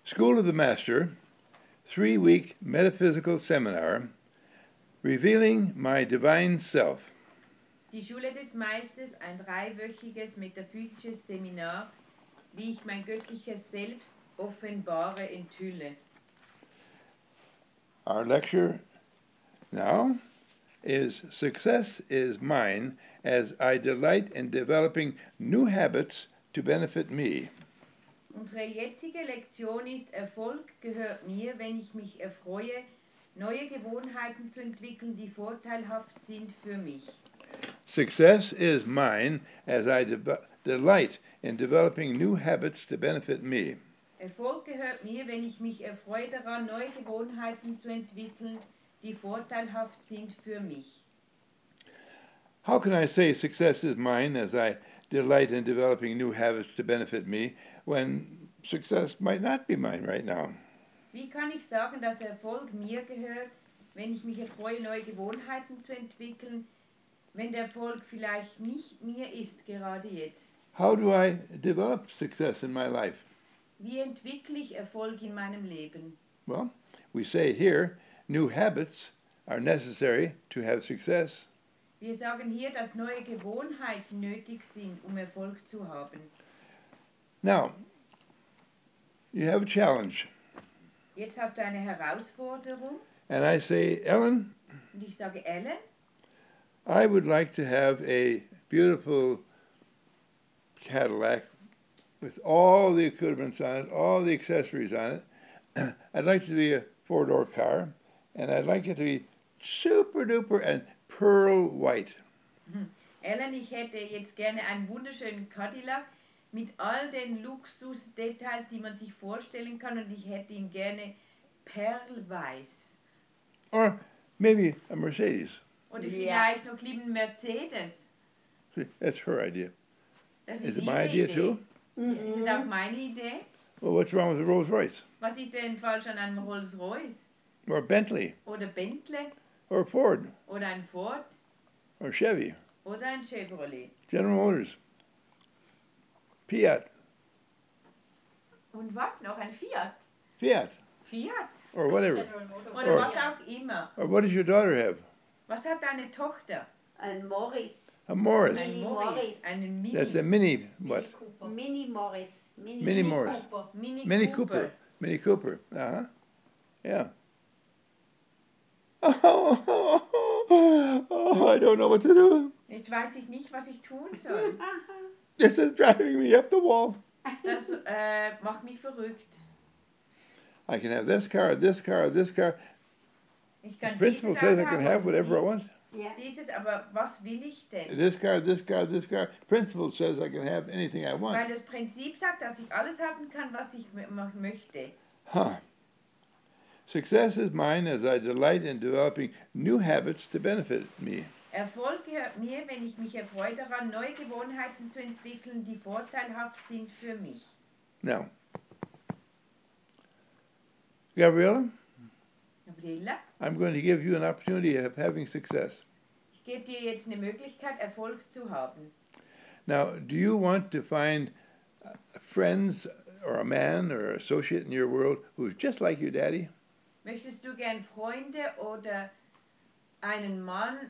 School of the Master, 3-week metaphysical seminar, Revealing My Divine Self. Die Schule des Meisters, ein 3-wöchiges metaphysisches Seminar, wie ich mein göttliches Selbst offenbare, enthülle. Our lecture now is Success is Mine as I Delight in Developing New Habits to Benefit Me. Unsere jetzige Lektion ist: Erfolg gehört mir, wenn ich mich erfreue, neue Gewohnheiten zu entwickeln, die vorteilhaft sind für mich. Success is mine as I delight in developing new habits to benefit me. Erfolg gehört mir, wenn ich mich erfreue daran, neue Gewohnheiten zu entwickeln, die vorteilhaft sind für mich. How can I say success is mine as I delight in developing new habits to benefit me when success might not be mine right now? Wie kann ich sagen, dass Erfolg mir gehört, wenn ich mich erfreue, neue Gewohnheiten zu entwickeln, wenn der Erfolg vielleicht nicht mir ist gerade jetzt? How do I develop success in my life? Wie entwickle ich Erfolg in meinem Leben? Well, we say here, new habits are necessary to have success. Wir sagen hier, dass neue Gewohnheiten nötig sind, Erfolg zu haben. Now, you have a challenge. Jetzt hast du eine Herausforderung. And I say, Ellen, Und ich sage, Ellen, I would like to have a beautiful Cadillac with all the accoutrements on it, all the accessories on it. I'd like it to be a 4-door car, and I'd like it to be super duper and pearl white. Ellen, ich hätte jetzt gerne einen wunderschönen Cadillac mit all den Luxusdetails, die man sich vorstellen kann, und ich hätte ihn gerne perlweiß. Or maybe a Mercedes. Oder vielleicht noch lieber einen Mercedes. See, that's her idea. Das Is ist it ihre my idea Idee. too? Ist es auch meine Idee? Well, what's wrong with a Rolls Royce? Was ist denn falsch an einem Rolls-Royce? Or a Bentley? Oder Bentley? Or a Ford? Oder ein Ford? Or a Chevy? Oder ein Chevrolet? General Motors? Fiat? Und was noch? Ein Fiat? Fiat? Fiat? Or whatever. Oder was auch immer. Or what does your daughter have? Was hat deine Tochter? Ein Morris. A Morris. Ein Mini Morris. Morris. Einen Mini. That's a mini what? Mini Morris. Mini Morris. Cooper. Mini Cooper. Mini Cooper. Uh-huh. Yeah. Oh, I don't know what to do. Jetzt weiß ich nicht, was ich tun soll. This is driving me up the wall. Das macht mich verrückt. I can have this car, this car, this car. Ich The kann principal dieses says I Auto can haben have und whatever I want. Ja. dieses, aber was will ich denn? This car, this car, this car. Principal says I can have anything I want. Weil das Prinzip sagt, dass ich alles haben kann, was ich möchte. Huh. Success is mine as I delight in developing new habits to benefit me. Erfolg gehört mir, wenn ich mich erfreue daran, neue Gewohnheiten zu entwickeln, die vorteilhaft sind für mich. Now, Gabriella, Gabriela, I'm going to give you an opportunity of having success. ich gebe dir jetzt eine Möglichkeit, Erfolg zu haben. Now, do you want to find friends or a man or associate in your world who's just like your daddy? Möchtest du gern Freunde oder einen Mann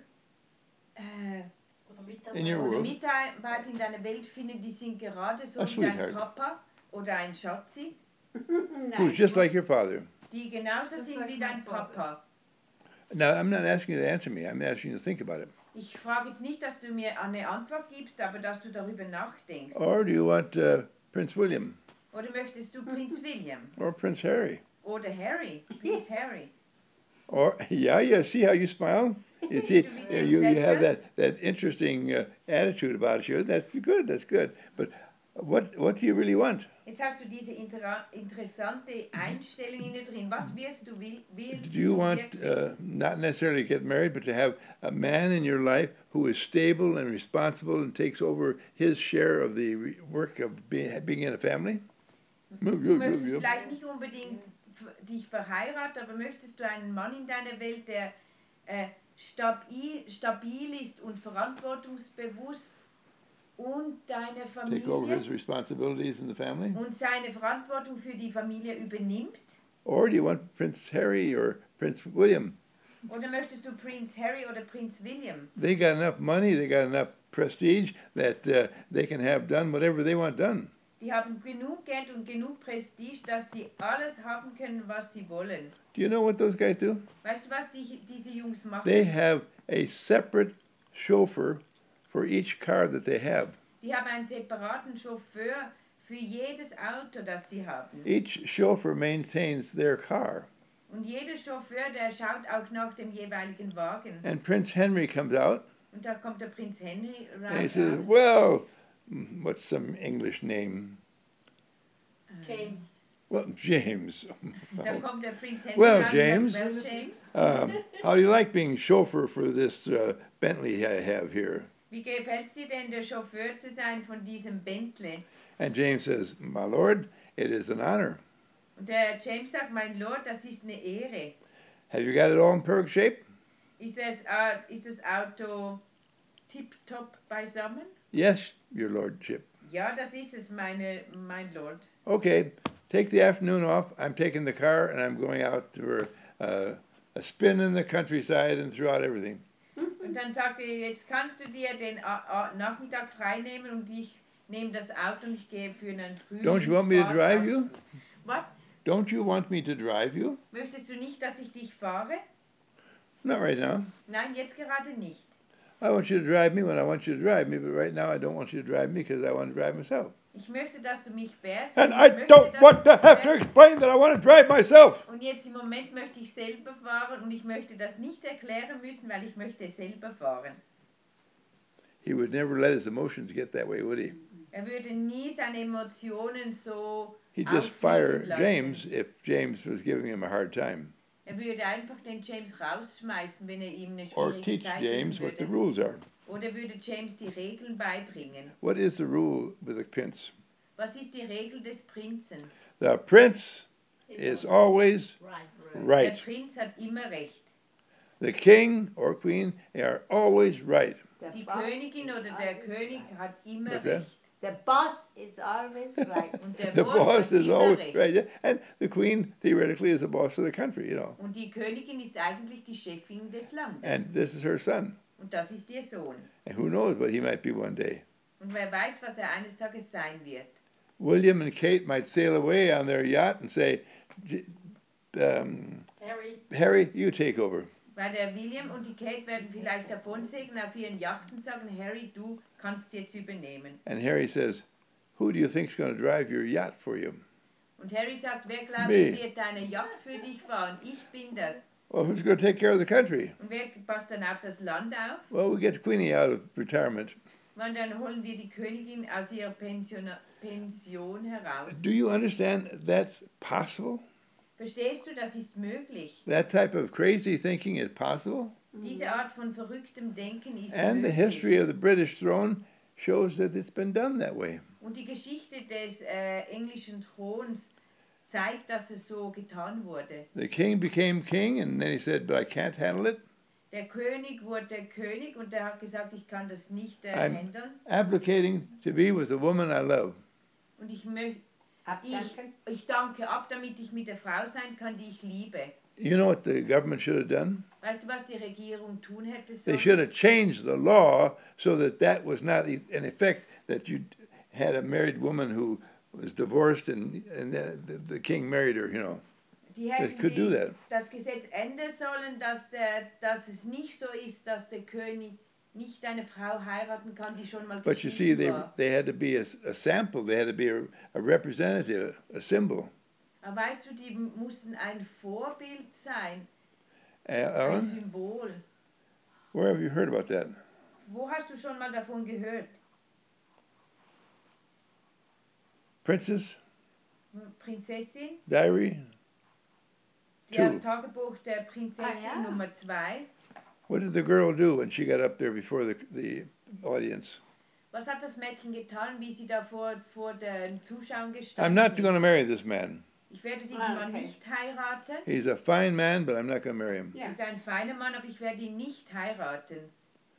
In your oder world? Mitarbeiter in deiner Welt finden, die sind gerade so A wie dein sweetheart. Papa oder ein Schatzi, Who's just like your father? die genauso sind wie dein Papa. Now, I'm not asking you to answer me. I'm asking you to think about it. Ich frage jetzt nicht, dass du mir eine Antwort gibst, aber dass du darüber nachdenkst. Or do you want Prince William Oder möchtest du Prinz William or Prince Harry? oder Harry, Prinz Harry? Or, yeah, see how you smile? You see, you have that interesting attitude about you. That's good. But what do you really want? Jetzt hast du diese interessante Einstellung in dir drin. Was willst du Do you want wirklich? not necessarily to get married, but to have a man in your life who is stable and responsible and takes over his share of the work of being in a family? Du möchtest vielleicht nicht unbedingt dich verheiraten, aber möchtest du einen Mann in deiner Welt, der stabil ist und verantwortungsbewusst und deine take over his Familie responsibilities in the family? und seine Verantwortung für die Familie übernimmt? Or do you want Prince Harry or Prince William? Oder möchtest du Prinz Harry oder Prinz William? They got enough money, they got enough prestige that they can have done whatever they want done. Die haben genug Geld und genug Prestige, dass sie alles haben können, was sie wollen. Do you know what those guys do? Weißt du, was diese Jungs machen? They have a separate chauffeur for each car that they have. Die haben einen separaten Chauffeur für jedes Auto, das sie haben. Each chauffeur maintains their car. Und jeder Chauffeur, der schaut auch nach dem jeweiligen Wagen. And Prince Henry comes out Und da kommt der Prinz Henry and he raus. says, well, what's some English name? James. Well, James. Da kommt der Prinz Henry Well, raus und James. sagt, well, James, How do you like being chauffeur for this Bentley I have here? wie gefällt es dir denn, der Chauffeur zu sein von diesem Bentley? And James says, my lord, it is an honor. Und der James sagt, mein Lord, das ist eine Ehre. Have you got it all in perfect shape? Ist das Auto tipptopp beisammen? Yes, your lordship. Ja, das ist es, mein Lord. Okay, take the afternoon off. I'm taking the car and I'm going out for a spin in the countryside and throughout everything. Und dann sagt er, jetzt kannst du dir den Nachmittag frei nehmen und ich nehme das Auto und ich gehe für einen Don't you want me to Frühlingsfahrt drive aus- you? Was? Don't you want me to drive you? Möchtest du nicht, dass ich dich fahre? Not right now. Nein, jetzt gerade nicht. I want you to drive me when I want you to drive me, but right now I don't want you to drive me because I want to drive myself. Ich möchte, dass du mich fährst. And und I ich möchte, don't dass want du to have to fährst. explain that I want to drive myself. Und jetzt im Moment möchte ich selber fahren und ich möchte das nicht erklären müssen, weil ich möchte selber fahren. He would never let his emotions get that way, would he? Er würde nie seine Emotionen so He'd just ausfließen fire lassen. James if James was giving him a hard time. Er würde einfach den James rausschmeißen, wenn er ihm eine Or schwierige teach Zeit James geben what the würde. rules are. Oder würde James die Regeln beibringen. What is the rule with a prince? Was ist die Regel des Prinzen? The prince is always Right. Der right. Prinz hat immer recht. The king or queen, they are always right. Die Königin oder der König hat immer What's that? recht. The boss is always right. Und der The Boss boss hat is immer always recht. right. And the queen, theoretically, is the boss of the country, you know. Und die Königin ist eigentlich die Chefin des Landes. And this is her son. Und das ist ihr Sohn. And who knows what he might be one day. Und wer weiß, was er eines Tages sein wird. William and Kate might sail away on their yacht and say, Harry. Harry, you take over. Weil der William und die Kate werden vielleicht davonsegeln auf ihren Yachten und sagen, Harry, du kannst jetzt übernehmen. And Harry says, who do you think's going to drive your yacht for you? Und Harry sagt, wer glaubt, Me. wird deine Yacht für dich fahren? Ich bin das. Well, who's going to take care of the country? Und wer passt dann auf das Land auf? Well, we get Queenie out of retirement. Und dann holen wir die Königin aus ihrer Pension heraus. Do you understand that's possible? Verstehst du, das ist möglich. That type of crazy thinking is possible? Diese Art von verrücktem Denken ist And the möglich. history of the British throne shows that it's been done that way. Und die Geschichte des englischen Throns zeigt, dass es so getan wurde. The king became king, and then he said, but I can't handle it. Der König wurde König und er hat gesagt, ich kann das nicht I'm- handeln. Abdicating to be with the woman I love. Und ich Abdanken. danke ab, damit ich mit der Frau sein kann, die ich liebe. You know what the government should have done? Weißt du, was die Regierung tun hätte They sollen? should have changed the law so that that was not in effect, that you had a married woman who was divorced and the king married her, you know. Die They hätten could do die, that. das Gesetz ändern sollen, dass es nicht so ist, dass der König nicht eine Frau heiraten kann, die schon mal But you see, geschieden war. they had to be a sample, they had to be a representative, a symbol. Aber weißt du, die mussten ein Vorbild sein, ein Alan, Symbol. where have you heard about that? Wo hast du schon mal davon gehört? Princess Prinzessin, Diary? das Two. Tagebuch der Prinzessin Ah, ja. Nummer 2. What did the girl do when she got up there before the audience? Was hat das Mädchen getan, wie sie da vor den Zuschauern I'm gestanden not going to ist? marry this man. Ich werde diesen Ah, Mann okay. nicht heiraten. He's a fine man, but I'm not going to marry him. Er ist ein feiner Mann, aber ich werde ihn nicht heiraten.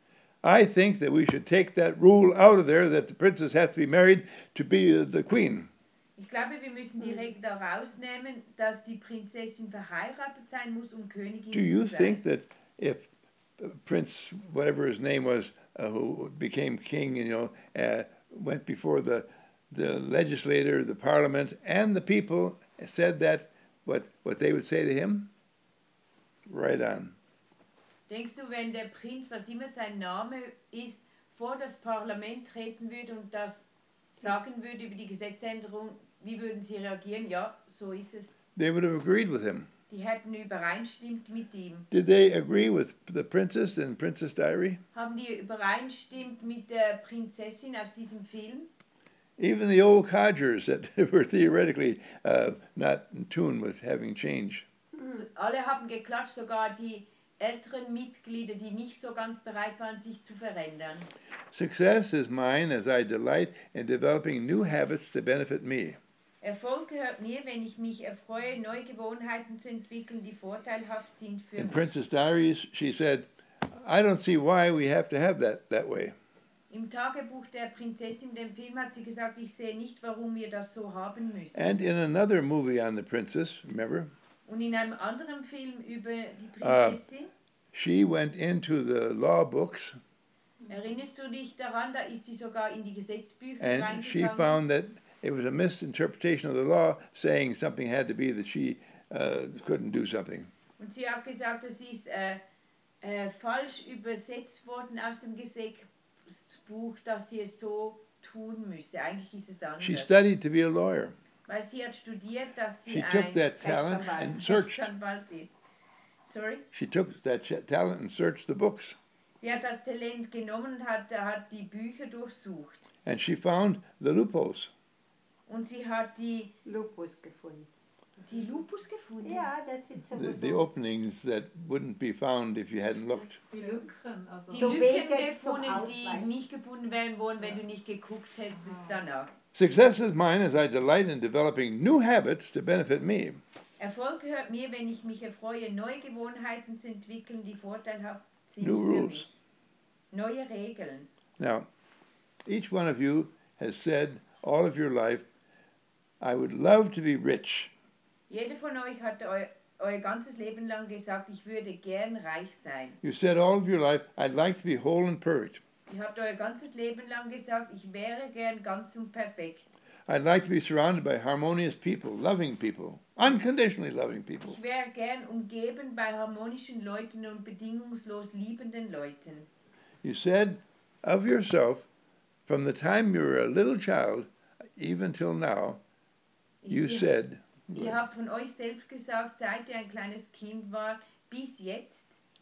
I think that we should take that rule out of there that the princess has to be married to be the queen. Ich glaube, wir müssen die Regel da rausnehmen, dass die Prinzessin verheiratet sein muss, um Königin Do you zu sein. think that if Prince, whatever his name was, who became king, went before the legislator, the parliament, and the people, said that what they would say to him? Right on. Denkst du, wenn der Prinz, was immer sein Name ist, vor das Parlament treten würde und das sagen würde über die Gesetzänderung, wie würden sie reagieren? Ja, so ist es. They would have agreed with him. Die hätten übereinstimmt mit ihm. Did they agree with the princess in Princess Diary? Haben die übereinstimmt mit der Prinzessin aus diesem Film? Even the old codgers that were theoretically not in tune with having change. Alle haben geklatscht, sogar die älteren Mitglieder, die nicht so ganz bereit waren, sich zu verändern. Success is mine as I delight in developing new habits to benefit me. Erfolg gehört mir, wenn ich mich erfreue, neue Gewohnheiten zu entwickeln, die vorteilhaft sind für In mich. Princess Diaries, she said, I don't see why we have to have that way. Im Tagebuch der Prinzessin, dem Film, hat sie gesagt, ich sehe nicht, warum wir das so haben müssen. And in another movie on the princess, remember, Und in einem anderen Film über die Prinzessin, she went into the law books erinnerst du dich daran, da ist sie sogar in die Gesetzbücher and she reingegangen. found that it was a misinterpretation of the law, saying something had to be that she couldn't do something. Und sie hat gesagt, es ist falsch übersetzt worden aus dem Gesetzbuch, dass sie es so tun müsse. Eigentlich ist es anders. She studied to be a lawyer. Weil sie hat studiert, dass sie She took ein that talent and searched. Rechtsanwalt ist. Sorry? She took that talent and searched the books. Sie hat das Talent genommen und hat die Bücher durchsucht. And she found the loopholes. Und sie hat die Lupus gefunden. Lupus gefunden. Ja, das ist so. The openings that wouldn't be found if you hadn't looked. Die Lücken, also Die So Lücken Wege zum gefunden, die Ausweichen. nicht gefunden werden wollen, wenn du nicht geguckt hättest danach. Success is mine as I delight in developing new habits to benefit me. Erfolg gehört mir, wenn ich mich erfreue, neue Gewohnheiten zu entwickeln, die vorteilhaft sind New für rules. mich. Neue Regeln. Now, each one of you has said all of your life, I would love to be rich. Jeder von euch hat euer ganzes Leben lang gesagt, ich würde gern reich sein. You said all of your life, I'd like to be whole and perfect. Ihr habt euer ganzes Leben lang gesagt, ich wäre gern ganz und perfekt. I'd like to be surrounded by harmonious people, loving people, unconditionally loving people. Ich wäre gern umgeben bei harmonischen Leuten und bedingungslos liebenden Leuten. You said of yourself, from the time you were a little child, even till now, you said, Ihr habt von euch selbst gesagt, seit ihr ein kleines Kind war, bis jetzt,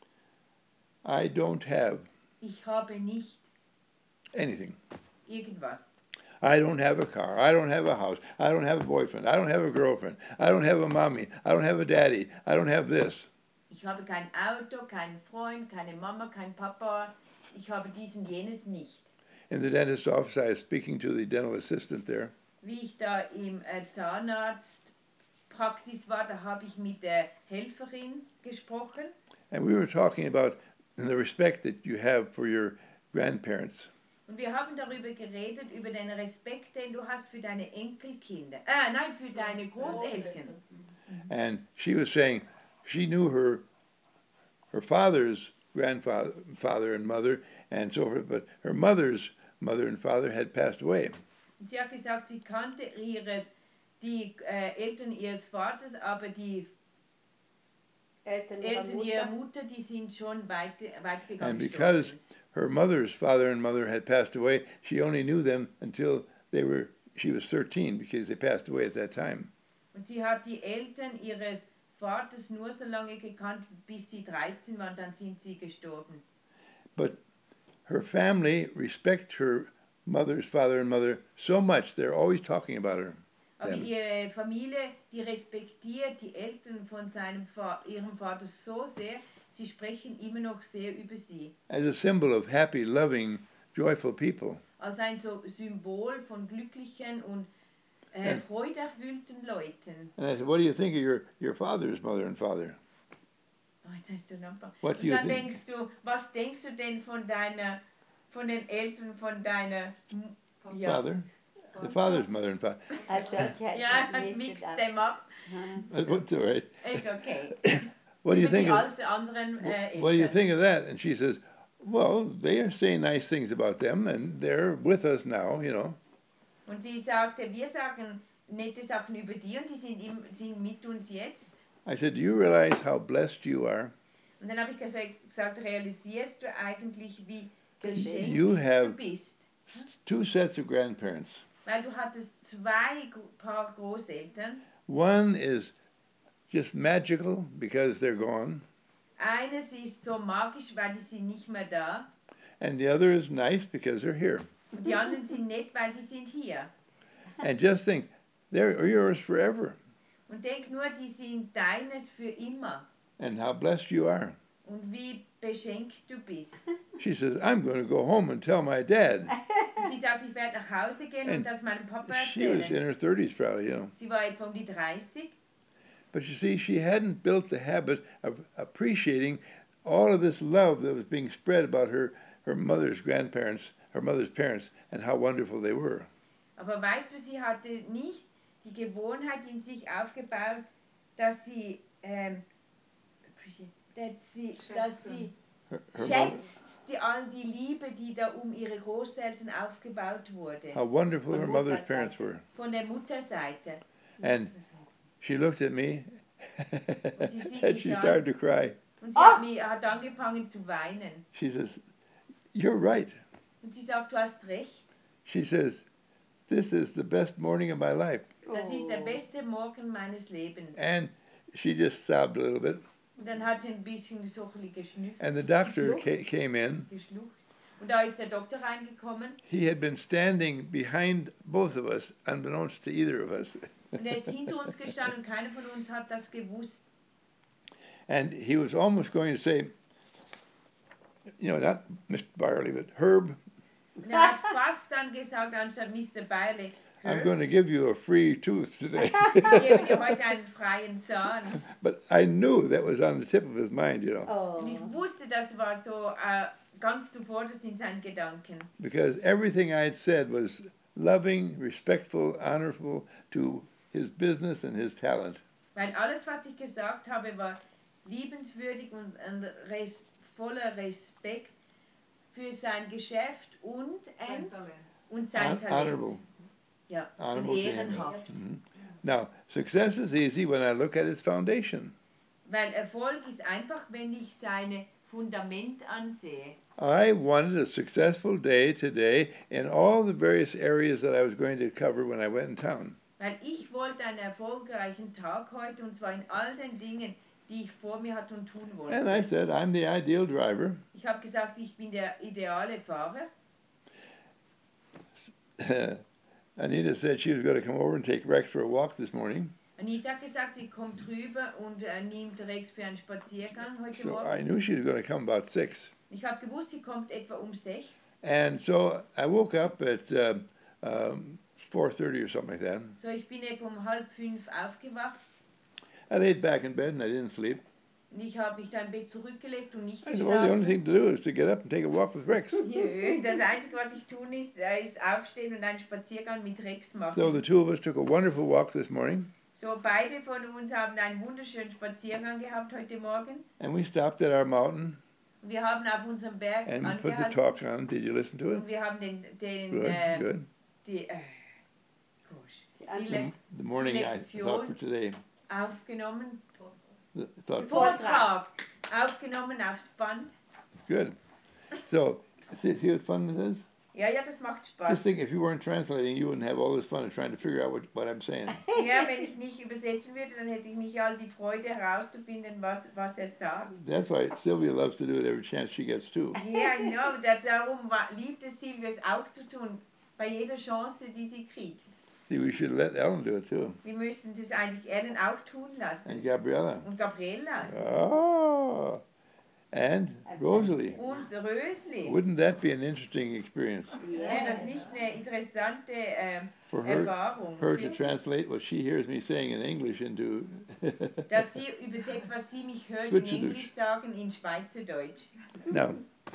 I don't have ich habe nicht anything. irgendwas. I don't have a car. I don't have a house. I don't have a boyfriend. I don't have a girlfriend. I don't have a mommy. I don't have a daddy. I don't have this. Ich habe kein Auto, keinen Freund, keine Mama, kein Papa. Ich habe dies und jenes nicht. In the dentist's office, I was speaking to the dental assistant there, Wie ich da im Zahnarztpraxis war, da habe ich mit der Helferin gesprochen. and we were talking about the respect that you have for your grandparents. Und wir haben darüber geredet, über den Respekt, den du hast für deine Enkelkinder. Nein, für deine Großeltern. And she was saying she knew her father's grandfather and mother and so forth, but her mother's mother and father had passed away. Und sie hat gesagt, sie kannte die Eltern ihres Vaters, aber die Eltern Eltern ihrer ihrer Mutter. Mutter, die sind schon weitergegangen. And because her mother's father and mother had passed away, she only knew them until she was 13 because they passed away at that time. Und sie hat die Eltern ihres Vaters nur so lange gekannt, bis sie 13 waren, dann sind sie gestorben. But her family respect her mother's father and mother so much, they're always talking about her. Aber Them. ihre Familie, die respektiert die Eltern von ihrem Vater so sehr, sie sprechen immer noch sehr über sie. As a symbol of happy, loving, joyful people. Als ein so Symbol von glücklichen und And- freuderfüllten Leuten. And I said, what do you think of your father's mother and father? Oh, jetzt hast du noch ein paar. What do Und you dann think? denkst du, was denkst du denn von deiner von den Eltern von deiner father, the father's mother and father. Also, Ja, das mixed them up. That's all right. It's okay. What do you Über think die of? anderen What do you Eltern. think of that? And she says, well, they are saying nice things about them, and they're with us now, you know. Und sie sagte, wir sagen nette Sachen über die und die sind mit uns jetzt. I said, do you realize how blessed you are? Und dann habe ich gesagt, realisierst du eigentlich, wie geschenkt You have du bist? 2 sets of grandparents. Weil du hattest 2 Paar Großeltern. One is just magical because they're gone, Eines ist so magisch, weil die sind nicht mehr da. and the other is nice because they're here. Und die anderen sind nett, weil die sind hier. And just think, they're yours forever, Und denk nur, die sind deines für immer. and how blessed you are. Und wie beschenkt du bist. She says, I'm going to go home and tell my dad. Und sie sagt, ich werde nach Hause gehen und And das meinem Papa She was erzählen. in her 30s probably, you know. Sie war etwa um die 30. But you see, she hadn't built the habit of appreciating all of this love that was being spread about her mother's grandparents, her mother's parents, and how wonderful they were. Aber weißt du, sie hatte nicht die Gewohnheit in sich aufgebaut, dass sie, dass sie Her mother, schätzt all die Liebe, die da um ihre Großeltern aufgebaut wurde. how wonderful her Von mother's Mutterseite. parents were. Von der Mutterseite. And she looked at me, Und sie sieht and mich she an. started to cry. Und sie hat angefangen zu weinen. She says, you're right. Und sie sagt, du hast recht. She says, this is the best morning of my life. Das ist der beste Morgen meines Lebens. And she just sobbed a little bit. Und dann hat sie ein bisschen so geschnüffelt, And the doctor came in. geschluckt. Und da ist der Doktor reingekommen. He had been standing behind both of us, unbeknownst to either of us. Und er ist hinter uns gestanden und keiner von uns hat das gewusst. And he was almost going to say, you know, not Mr. Byerly, but Herb, Und er hat fast dann gesagt, anstatt Mr. Bailey, I'm going to give you a free tooth today. ich gebe dir heute einen freien Zahn. But I knew that was on the tip of his mind, you know, Und ich wusste, das war so ganz zuvorderst in seinen Gedanken. because everything I had said was loving, respectful, honorable to his business and his talent. Weil alles, was ich gesagt habe, war liebenswürdig und voller Respekt für sein Geschäft und sein Talent. Honorable. Ja, und Honorable to him. ehrenhaft. Now, success is easy when I look at its foundation. Weil Erfolg ist einfach, wenn ich seine Fundament ansehe. I wanted a successful day today in all the various areas that I was going to cover when I went in town. Weil ich wollte einen erfolgreichen Tag heute und zwar in all den Dingen, die ich vor mir hatte und tun And I wollte. said, I'm the ideal driver. Ich habe gesagt, ich bin der ideale Fahrer. Anita said she was going to come over and take Rex for a walk this morning. Anita hat gesagt, sie kommt rüber und nimmt Rex für einen Spaziergang heute So I Morgen. knew she was going to come about 6. Ich habe gewusst, sie kommt etwa um 6. And so I woke up at 4:30 or something like that. So, ich bin etwa um 4:30 aufgewacht I laid back in bed and I didn't sleep. und ich habe mich da im Bett zurückgelegt und nicht I said, well, the only geschlafen. thing to do is to get up and take a walk with Rex. Jö, das Einzige, was ich tun ist aufstehen und einen Spaziergang mit Rex machen. So the two of us took a wonderful walk this morning, So, beide von uns haben einen wunderschönen Spaziergang gehabt heute Morgen. and we stopped at our mountain Wir haben auf unserem Berg and put the angehalten talk on. Did you listen to it? und wir haben den Good, good. die, Die die andere. The morning I thought for today. aufgenommen, The thought. Vortrag aufgenommen aufs Band. Good. So, see what fun this is? Ja, das macht Just Spaß. think, if you weren't translating, you wouldn't have all this fun of trying to figure out what I'm saying. Ja, wenn ich nicht übersetzen würde, dann hätte ich nicht all die Freude herauszufinden, was er sagt. That's why Sylvia loves to do it every chance she gets to. Ja, genau, darum liebt es Silvia es auch zu tun, bei jeder Chance, die sie kriegt. See, we should let Ellen do it too. Wir müssen das eigentlich Ellen auch tun lassen. And Gabriella. Und Gabriela. Oh. And Rosalie. Und Rösli. Wouldn't that be an interesting experience Wäre das nicht eine interessante for her, Erfahrung, her to translate what she hears me saying in English into dass sie übersetzt, was sie mich hört in Schweizerdeutsch. Englisch sagen, in Schweizerdeutsch. Now,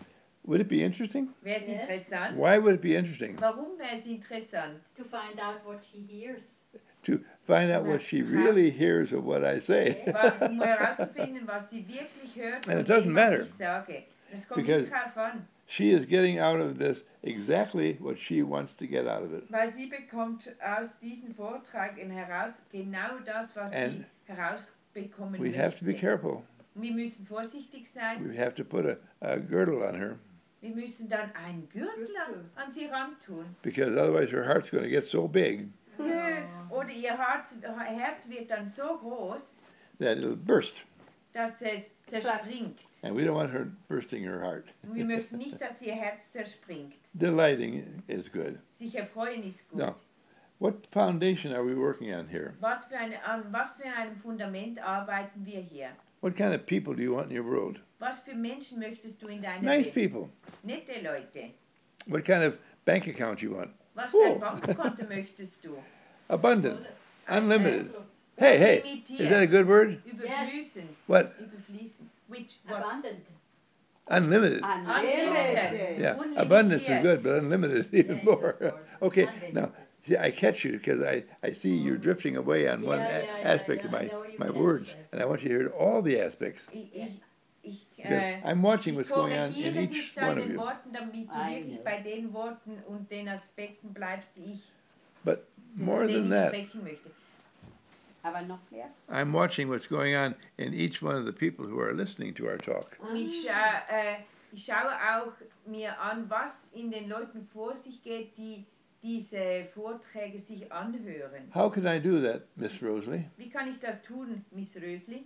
Would it be interesting? Wäre es Yes. interessant? Why would it be interesting? Warum wäre es interessant? To find out what she hears. To find out what she really hears of what I say. Um herauszufinden, was sie wirklich hört And it von doesn't dem, matter. was ich sage. Es kommt Because- nicht drauf an, She is getting out of this exactly what she wants to get out of it. weil sie bekommt aus diesem Vortrag heraus genau das, was sie And herausbekommen We have to be möchte. careful. Wir müssen vorsichtig sein. We have to put a girdle on her Wir müssen dann einen Gürtel an sie rantun. because otherwise her heart's going to get so big Oder ihr Herz wird dann so groß, that it'll burst. dass es zerspringt. And we don't want her bursting her heart. Wir möchten nicht, dass ihr Herz zerspringt. Delighting is good. Sich erfreuen ist gut. No. What foundation are we working on here? An was für einem Fundament arbeiten wir hier? What kind of people do you want in your world? Was für Menschen möchtest du in deiner Nice Welt? people. Nette Leute. What kind of bank account you want? Was für ein Oh. Bankkonto möchtest du? Abundant. Unlimited. Hey, is that a good word? Überfließen. What? Überfließen. What? Abundant. Unlimited. Unlimited. Yeah, Unlimitiert. abundance is good, but unlimited is even Yes, more. of course. Okay, Unlimited. now, see, I catch you because I see you're drifting away on one Yeah, aspect of I know what you my meant, words, yes. and I want you to hear all the aspects. Ich I'm watching what's ich going on in korrigiere dich each bei one of den you. Worten, damit du I wirklich know. bei den Worten und den Aspekten bleibst, die ich, But more denen than ich that, sprechen möchte. Aber noch mehr? I'm watching what's going on in each one of the people who are listening to our talk. Und ich schaue auch mir an, was in den Leuten vor sich geht, die diese Vorträge sich anhören. How can I do that, Miss Rosalie? Wie kann ich das tun, Miss Rösli?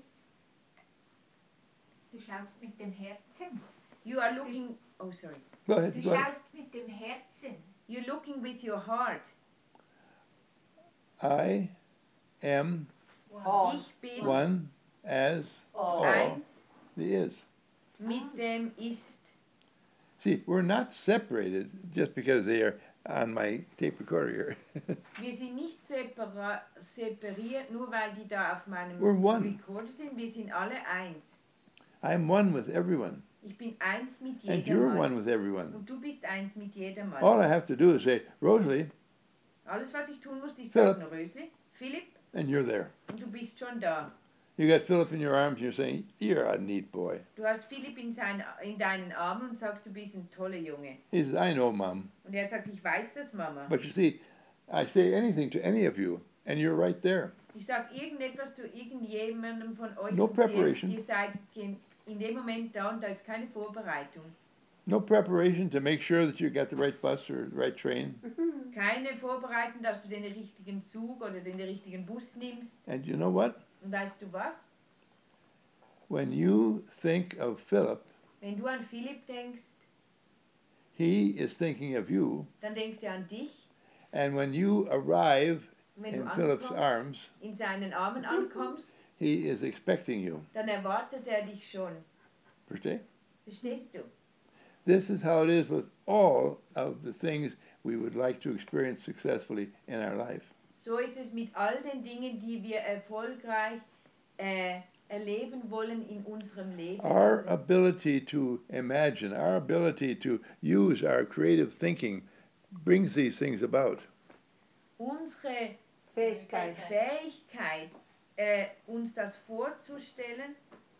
Du schaust mit dem Herzen. You are looking, oh sorry, Go ahead. Du Go ahead. schaust mit dem Herzen. you're looking with your heart. I am All. Ich bin one as all eins the is. mit dem Ist. See, we're not separated just because they are on my tape recorder here. Wir sind nicht separiert, nur weil die da auf meinem We're one. Recorder sind. Wir sind alle eins. I'm one with everyone, Ich bin eins mit and you're one jedermann. with everyone. Und du bist eins mit jedermann. All I have to do is say, Rosalie, Alles, was ich tun muss, ist Philipp. sagen, Rösli, Philipp, and you're there. und du bist schon da. You got Philip in your arms, and you're saying, you're a neat boy. Du hast Philipp in deinen Armen und sagst, du bist ein toller Junge. He says, I know, Mom. Und er sagt, ich weiß das, Mama. But you see, I say anything to any of you, and you're right there. Ich sage irgendetwas zu irgendjemandem von euch. No und preparation. Ihr seid in dem Moment da und da ist keine Vorbereitung. No preparation to make sure that you got the right bus or the right train. Keine Vorbereitung, dass du den richtigen Zug oder den richtigen Bus nimmst. And you know what? Und weißt du was? When you think of Philip, Wenn du an Philipp denkst, he is thinking of you. dann denkt er an dich. And when you arrive Wenn in du Philip's ankommst, arms, in seinen Armen ankommst, he is expecting you. dann erwartet er dich schon. Versteh? Verstehst du? This is how it is with all of the things we would like to experience successfully in our life. So ist es mit all den Dingen, die wir erfolgreich erleben wollen in unserem Leben. Our ability to imagine, our ability to use our creative thinking brings these things about. Unsere Fähigkeit. Fähigkeit, uns das vorzustellen.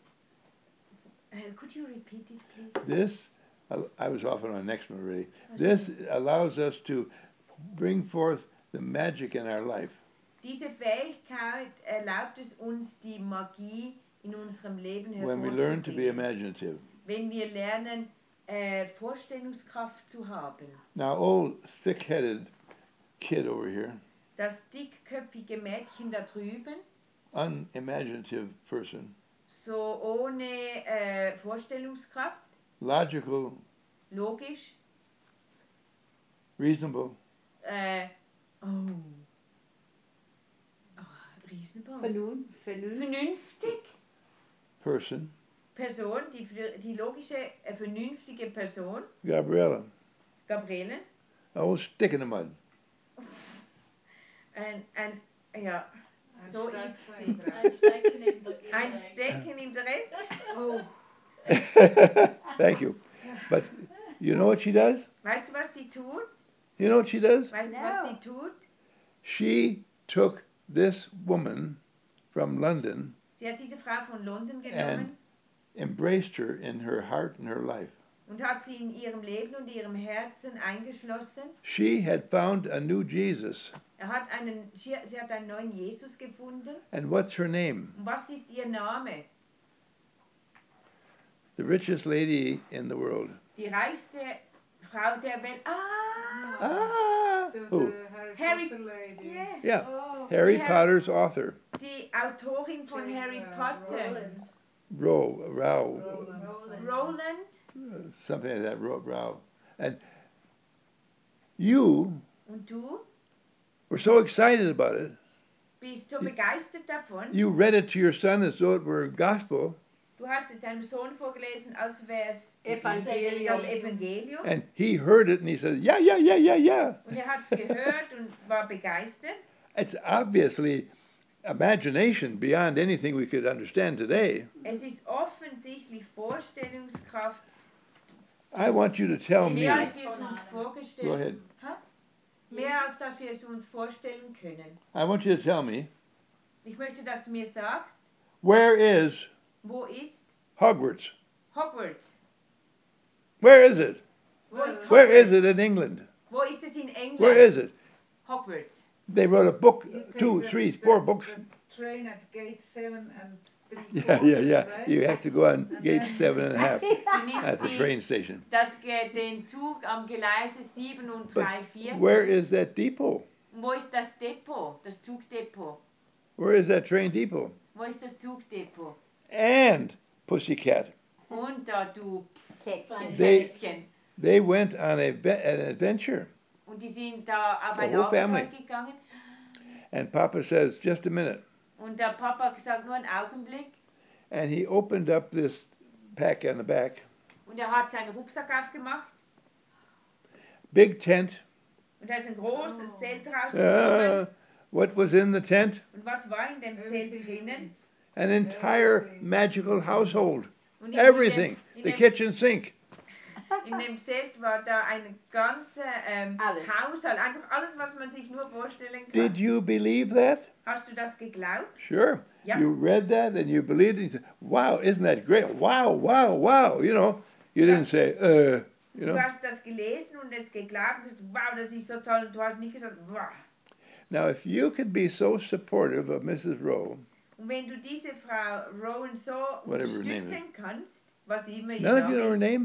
Could you repeat it, please? This, I was off on my next one already. This allows us to bring forth the magic in our life. Diese Fähigkeit erlaubt es uns, die Magie in unserem Leben When we learn to be hervorzubringen. imaginative. Wenn wir lernen, Vorstellungskraft zu haben. Now, old thick-headed kid over here, Das dickköpfige Mädchen da drüben, unimaginative person, so ohne Vorstellungskraft, logical, logisch, reasonable, reasonable, vernünftig, person, Person, die logische, vernünftige Person, Gabriella, Gabriele, oh, stick in the mud. ja, so ist sie. Ein Stecken im Dreck. Thank you. But You know what she does? Weißt du, was sie tut? You know what she does? Weißt du, No. was sie tut? She took this woman from London, Sie hat diese Frau von London genommen embraced her in her heart and her life. und hat sie in ihrem Leben und ihrem Herzen eingeschlossen. She had found a new Jesus. Sie hat einen neuen Jesus gefunden. And what's her name? Und was ist ihr Name? The richest lady in the world. Die reichste Frau der Welt. Ah! Who? Harry Potter lady. Yeah. Yeah, Oh, Harry Harry- Potter's author. Die Autorin von Harry Potter. Roland. Roland. Something like that, Rao. And you Und du were so excited about it. bist so begeistert davon. You read it to your son as though it were gospel, Du hast es deinem Sohn vorgelesen, als wäre es das Evangelium. Evangelium. and he heard it and he said, yeah. Und er hat es gehört und war begeistert. It's obviously imagination beyond anything we could understand today. Es ist offensichtlich Vorstellungskraft, I want you to tell me. mehr als wir es uns Go vorgestellt ahead. Mehr als dass wir es uns vorstellen können. I want you to tell me, Ich möchte, dass du mir sagst, where is wo ist Hogwarts? Hogwarts? Where is it? Wo ist Where Hogwarts? is it in England? Wo ist es in England? Where is it? Hogwarts. They wrote a book, You take 2, the- 3, the- 4 books. The train at gate 7 and 3 Yeah. right? You have to go on gate 7.5 Du nimmst at the die- train station. den Zug am Gleise 7 und But 3, 4. where is that depot? Und wo ist das Depot, das Zugdepot? Where is that train depot? Wo ist das Zugdepot? And Pussycat. Und da du Kätzchen. They- Kätzchen. They went on an adventure. Und die sind da auf The ein whole Abenteuer family. gegangen. And Papa says, just a minute. Und der Papa hat gesagt, nur einen Augenblick. And he opened up this pack on the back. Und er hat seinen Rucksack aufgemacht. Big tent. Und da ist ein großes Zelt rausgekommen. What was in the tent? Und was war in dem Zelt Everything drinnen? An entire magical household. Und in Everything. Dem, The in, dem, kitchen sink. in dem Zelt war da ein ganzer Alles. Haushalt. Einfach alles, was man sich nur vorstellen kann. Did you believe that? Hast du das geglaubt? Sure. Yeah. You read that and you believed it. And you said, wow, isn't that great? Wow. You know, you didn't say, you Du know. hast das gelesen und es geglaubt und hast, wow, das ist so toll. Und du hast nicht gesagt, wow. Now, if you could be so supportive of Mrs. Rowe, Und wenn du diese Frau Rowan so Whatever her name unterstützen kannst, was immer ihr none of you Name know her ist, name?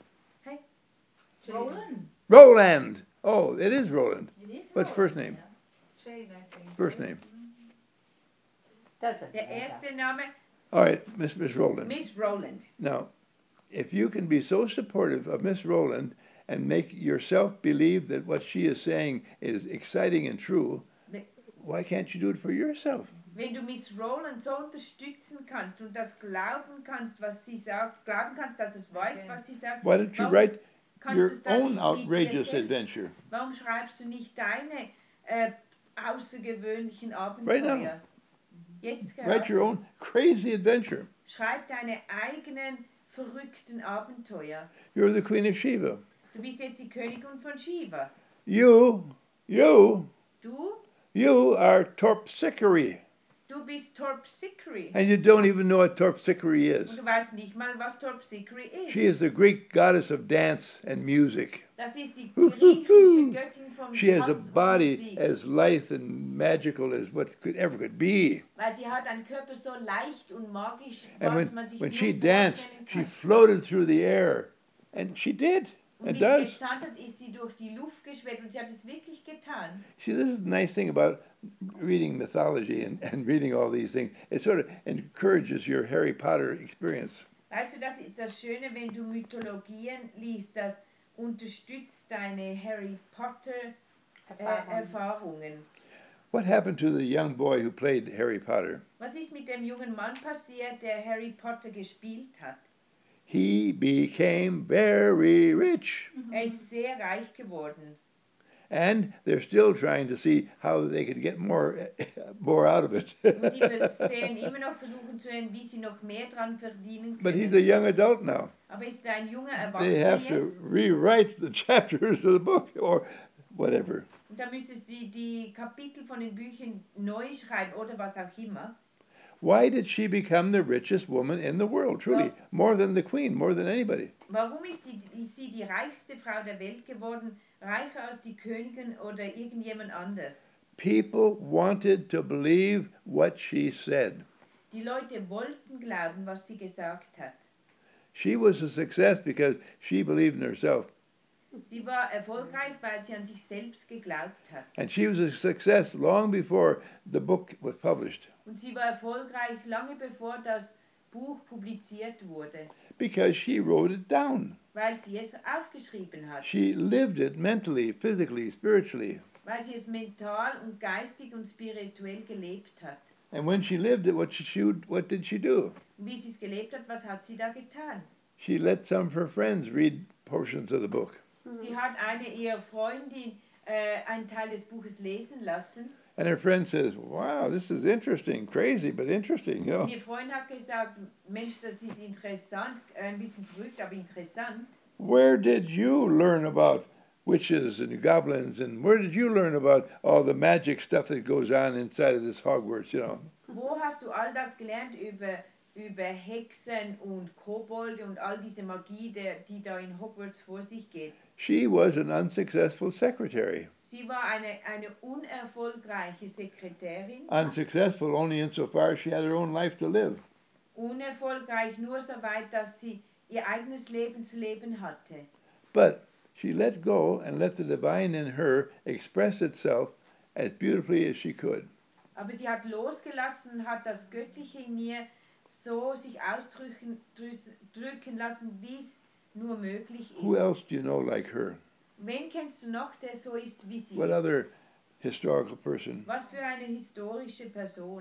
Roland. Roland. Oh, it is Roland. It is What's Roland, first name? yeah. Jane, I think. First name. Doesn't der matter. erste Name, All right, Miss Roland. Miss Roland. Now, if you can be so supportive of Miss Roland and make yourself believe that what she is saying is exciting and true, Ne- why can't you do it for yourself? Wenn du Miss Roland so unterstützen kannst und das glauben kannst, was sie sagt, glauben kannst, dass es weiß, Okay. was sie sagt, Why don't you warum write kannst your du es dann own nicht mit dir outrageous selbst? adventure? Warum schreibst du nicht deine außergewöhnlichen Right now. Abenteuer? Jetzt Write gerade. your own crazy adventure. Schreib deine eigenen verrückten Abenteuer. You're the Queen of Sheba. Du bist jetzt die Königin von Shiva. You Du are Torpsickery. Du bist Torpsickery. And you don't even know what Torpsickery Und is. du weißt nicht mal, was Torpsickery ist. She is the Greek goddess of dance and music. Das ist die griechische Göttin vom She has a Tanz und body Musik. as lithe and magical as what could ever could be. Weil sie hat einen Körper so leicht und magisch, And was man sich when nur she danced, vorstellen she kann. floated through the air. And she did. Und And wie sie does. getanzt hat, ist sie durch die Luft geschwebt und sie hat es wirklich getan. See, this is the nice thing about reading mythology and reading all these things. It sort of encourages your Harry Potter experience. Weißt du, das ist das Schöne, wenn du Mythologien liest, das unterstützt deine Harry Potter Erfahrungen. What happened to the young boy who played Harry Potter? Was ist mit dem jungen Mann passiert, der Harry Potter gespielt hat? He became very rich. Er ist sehr reich geworden. And they're still trying to see how they could get more out of it. Und die verstehen immer noch versuchen zu sehen, wie sie noch mehr dran verdienen But he's a können. young adult now. Aber ist ein junger They Erwachsener have to jetzt. rewrite the chapters of the book or whatever. Und da müssen sie die Kapitel von den Büchern neu schreiben oder was auch immer. Why did she become the richest woman in the world? Truly, more than the queen, more than anybody. Warum ist sie die reichste Frau der Welt geworden, reicher als die Königin oder irgendjemand anders? People wanted to believe what she said. Die Leute wollten glauben, was sie gesagt hat. She was a success because she believed in herself. Sie war erfolgreich, weil sie an sich selbst geglaubt hat. And she was a success long before the book was published Und sie war erfolgreich lange bevor das Buch publiziert wurde, because she wrote it down. weil sie es aufgeschrieben hat. She lived it mentally, physically, spiritually. Weil sie es mental und geistig und spirituell gelebt hat. And when she lived it, what did she do? Und wie sie es gelebt hat, was hat sie da getan? She let some of her friends read portions of the book. Sie hat eine ihrer Freundin einen Teil des Buches lesen lassen. And her friend says, wow, this is interesting, crazy, but interesting, you Und know. ihr Freund hat gesagt, Mensch, das ist interessant, ein bisschen verrückt, aber interessant. Where did you learn about witches and goblins, and where did you learn about all the magic stuff that goes on inside of this Hogwarts, you know? Wo hast du all das gelernt über Hexen und Kobolde und all diese Magie, die da in Hogwarts vor sich geht? She was an unsuccessful secretary. Sie war eine unerfolgreiche Sekretärin. Unsuccessful only insofar as she had her own life to live. Unerfolgreich nur so weit, dass sie ihr eigenes Leben zu leben hatte. But she let go and let the divine in her express itself as beautifully as she could. Aber sie hat losgelassen und hat das Göttliche in ihr so sich ausdrücken drücken lassen, wie es nur möglich Who ist. else do you know like her? Wen kennst du noch, der so ist wie sie? What other historical person? Was für eine historische Person.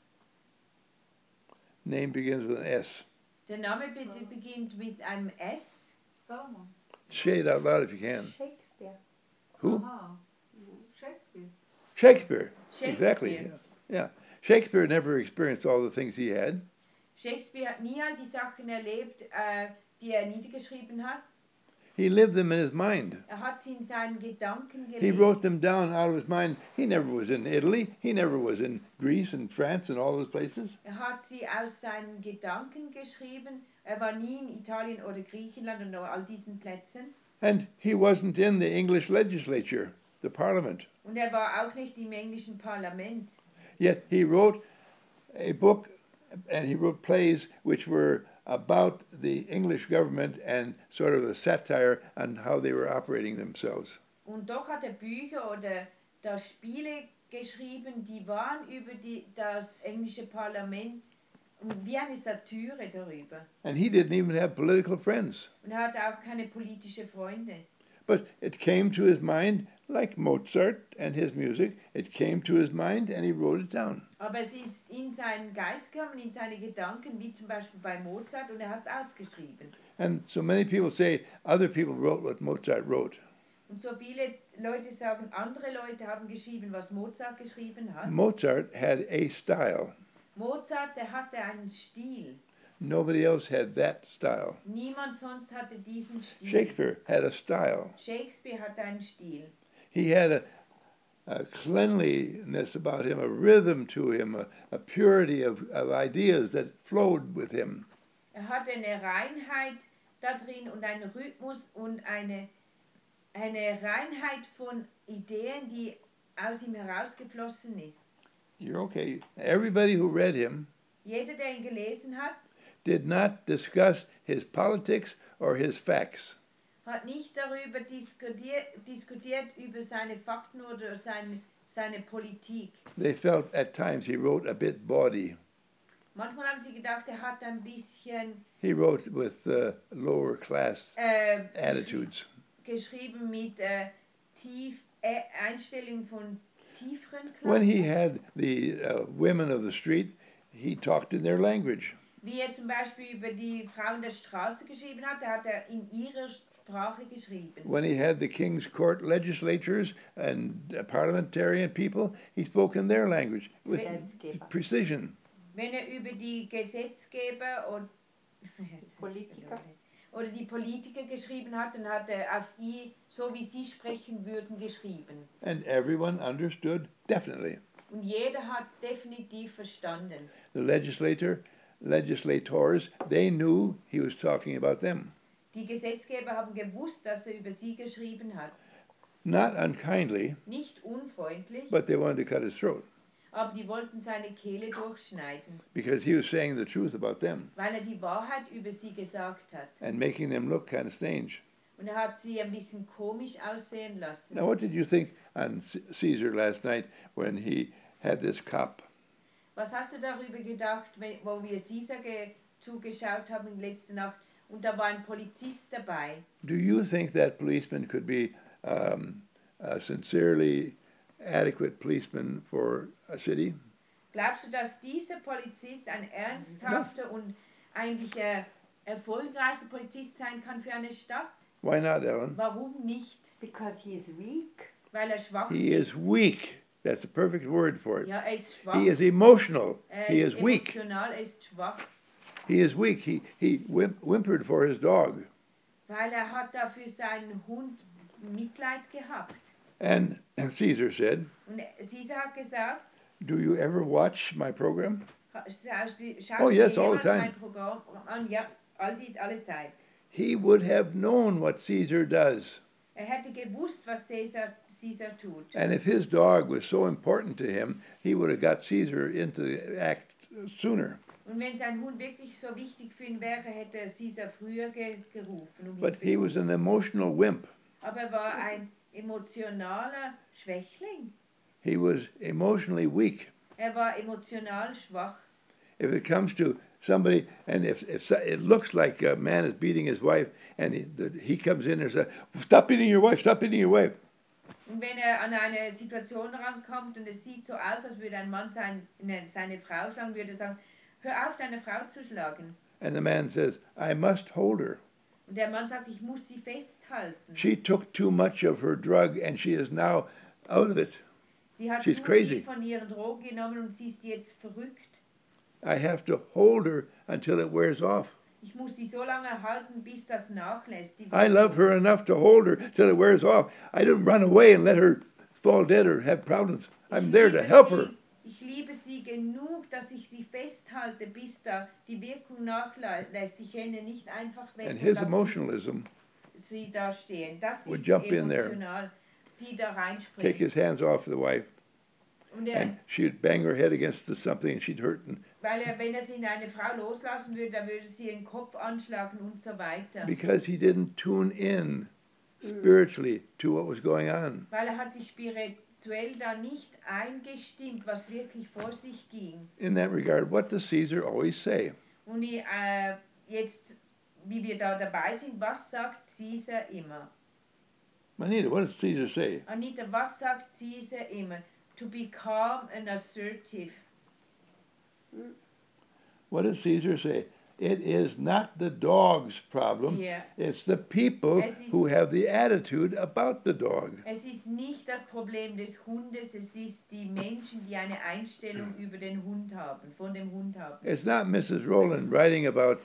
Name begins with an S. Der Name beginnt mit einem S. Salomon. Say it out loud if you can. Shakespeare. Who? Aha. Shakespeare. Shakespeare. Shakespeare. Exactly. Yeah. Shakespeare never experienced all the things he had. Shakespeare hat nie all die Sachen erlebt, die er niedergeschrieben hat. He lived them in his mind. Hat sie in seinen Gedanken He gelebt. wrote them down out of his mind. He never was in Italy. He never was in Greece and France and all those places. Hat sie aus seinen Gedanken geschrieben. War nie in Italien oder Griechenland und all diesen Plätzen. And he wasn't in the English legislature, the parliament. Und war auch nicht im englischen Parlament. Yet he wrote a book and he wrote plays which were about the English government and sort of a satire on how they were operating themselves. Und doch hat Bücher oder da Spiele geschrieben, die waren über das englische Parlament wie eine Satire darüber. And he didn't even have political friends. Und hatte auch keine politischen Freunde. But it came to his mind, like Mozart and his music, it came to his mind and he wrote it down. Aber es ist in seinen Geist gekommen, in seine Gedanken, wie zum Beispiel bei Mozart, und hat es aufgeschrieben. And so many people say other people wrote what Mozart wrote. Und so viele Leute sagen, andere Leute haben geschrieben, was Mozart geschrieben hat. Mozart had a style. Mozart, der hatte einen Stil. Nobody else had that style. Niemand sonst hatte diesen Stil. Shakespeare had a style. Shakespeare hatte einen Stil. He had a cleanliness about him, a rhythm to him, a purity of ideas that flowed with him. Hatte eine Reinheit da drin und einen Rhythmus und eine Reinheit von Ideen, die aus ihm herausgeflossen ist. You're okay. Everybody who read him Jeder, der ihn gelesen hat, did not discuss his politics or his facts. hat nicht darüber diskutiert über seine Fakten oder seine Politik. They felt at times he wrote a bit bawdy. Manchmal haben sie gedacht, er hat ein bisschen He wrote with lower class attitudes. geschrieben mit Einstellung von tieferen When he Klassen. had the women of the street, he talked in their language. Wie er zum Beispiel über die Frauen der Straße geschrieben hat, da hat er in ihrer Sprache geschrieben. When he had the king's court legislators and parliamentarian people, he spoke in their language with Gesetzgeber. precision. Wenn über die Gesetzgeber und Politiker. oder die Politiker geschrieben hat, dann hat auf I, so wie sie sprechen würden, geschrieben. And everyone understood definitely. Und jeder hat definitiv verstanden. The legislators, they knew he was talking about them. Die Gesetzgeber haben gewusst, dass über sie geschrieben hat. Not unkindly, Nicht unfreundlich, but they wanted to cut his throat aber die wollten seine Kehle durchschneiden, because he was saying the truth about them weil die Wahrheit über sie gesagt hat. and making them look kind of strange. Und hat sie ein bisschen komisch aussehen lassen. Now, what did you think on Caesar last night when he had this cop? Was hast du darüber gedacht, wo wir Caesar zugeschaut haben letzte Nacht und da war ein Polizist dabei? Do you think that policeman could be a sincerely adequate policeman for a city? Glaubst du, dass dieser Polizist ein ernsthafter und eigentlich erfolgreicher Polizist sein kann für eine Stadt? Why not, Ellen? Warum nicht? Because he is weak. Weil er schwach He is weak. That's the perfect word for it. Ja, er ist schwach. He is emotional. Er He ist is weak. emotional, er ist schwach. He is weak. He whimpered for his dog. Weil er hat da für seinen Hund Mitleid gehabt. And Caesar said, Und Caesar hat gesagt, do you ever watch my program? schaut Oh, yes, dir all jemals the time. mein Programm an? Ja, alle Zeit. He would have known what Caesar does. Er hätte gewusst, was Caesar tut. And if his dog was so important to him, he would have got Caesar into the act sooner. Und wenn sein Hund wirklich so wichtig für ihn wäre, hätte er Caesar früher gerufen. But he was an emotional wimp. Aber er war ein emotionaler Schwächling. He was emotionally weak. Er war emotional schwach. If it comes to somebody, and if it looks like a man is beating his wife, and he comes in and says, stop beating your wife, stop beating your wife. Und wenn er an eine Situation rankommt und es sieht so aus, als würde ein Mann seine Frau schlagen, würde er sagen, hör auf, deine Frau zu schlagen. And the man says, I must hold her. Und der Mann sagt, ich muss sie festhalten. She took too much of her drug and she is now out of it. Sie hat she's zu crazy. viel von ihren Drogen genommen und sie ist jetzt verrückt. I have to hold her until it wears off. Ich muss sie so lange halten, bis das nachlässt. Die I love her enough to hold her till it wears off. I don't run away and let her fall dead or have problems. I'm there to help her. Ich liebe sie genug, dass ich sie festhalte, bis da die Wirkung nachlässt. Ich renne nicht einfach weg. And und his lasse emotionalism sie da stehen. Das would ist jump in there. emotional, die da take reinspringen. his hands off the wife, Und and she'd bang her head against something and she'd hurt. wenn er sie in eine Frau loslassen würde, dann würde sie den Kopf anschlagen und so weiter. Because he didn't tune in spiritually to what was going on. Weil er hat sich spirituell da nicht eingestimmt, was wirklich vor sich ging. In that regard, what does Caesar always say? Und jetzt, wie wir da dabei sind, was sagt Caesar immer? Anita, what does Caesar say? Anita, was sagt Caesar immer? To be calm and assertive. What does Caesar say? It is not the dog's problem. Yeah. It's the people Es ist- who have the attitude about the dog. Es ist nicht das Problem des Hundes, es ist die Menschen, die eine Einstellung über den Hund haben, von dem Hund haben. It's not Mrs. Rowland writing about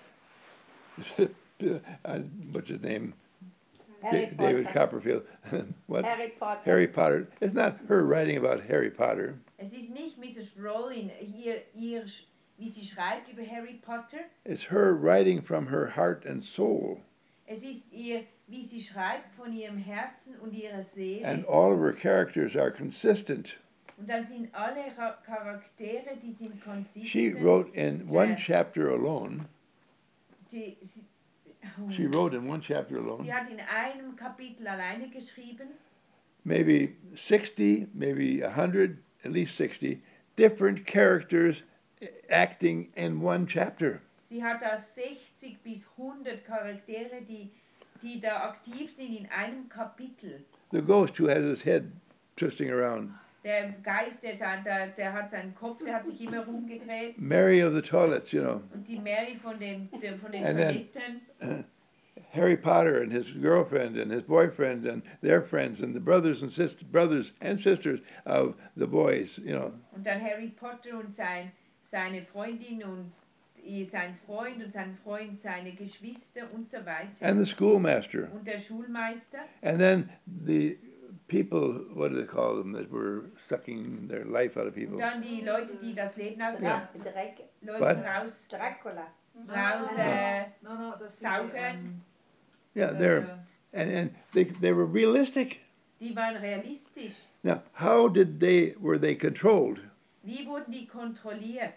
what's his name? Harry David Potter. Copperfield. What? Harry Potter. Harry Potter. It's not her writing about Harry Potter. Es ist nicht Mrs. Rowling hier, wie sie schreibt über Harry Potter. It's her writing from her heart and soul. Es ist ihr, wie sie schreibt von ihrem Herzen und ihrer Seele. And all of her characters are consistent. Und dann sind alle Charaktere, die sind konsistent. She wrote in one Yeah. chapter alone. Sie Wrote in one chapter alone. hat in einem Kapitel alleine geschrieben, Maybe 60, maybe 100, at least 60 different characters acting in one chapter. sie hat da 60 bis 100 Charaktere, die da aktiv sind in einem Kapitel. The ghost who has his head twisting around. Der Geist, der hat seinen Kopf, der hat sich immer rumgedreht. Mary of the toilets, you know. Und die Mary von den And then- Toiletten. Harry Potter and his girlfriend and his boyfriend and their friends and the brothers and sisters of the boys, you know. Und dann Harry Potter und seine Freundin und sein Freund und sein Freund, seine Geschwister und so weiter. And the schoolmaster. Und der Schulmeister. And then the people, what do they call them, that were sucking their life out of people? Und dann die Leute, die das Leben aus Dra den Dreck, Leuten Was? raus, Dracula. No, das saugen. Yeah, they're and they were realistic. Die waren realistisch. Now, how were they controlled? Wie wurden die kontrolliert?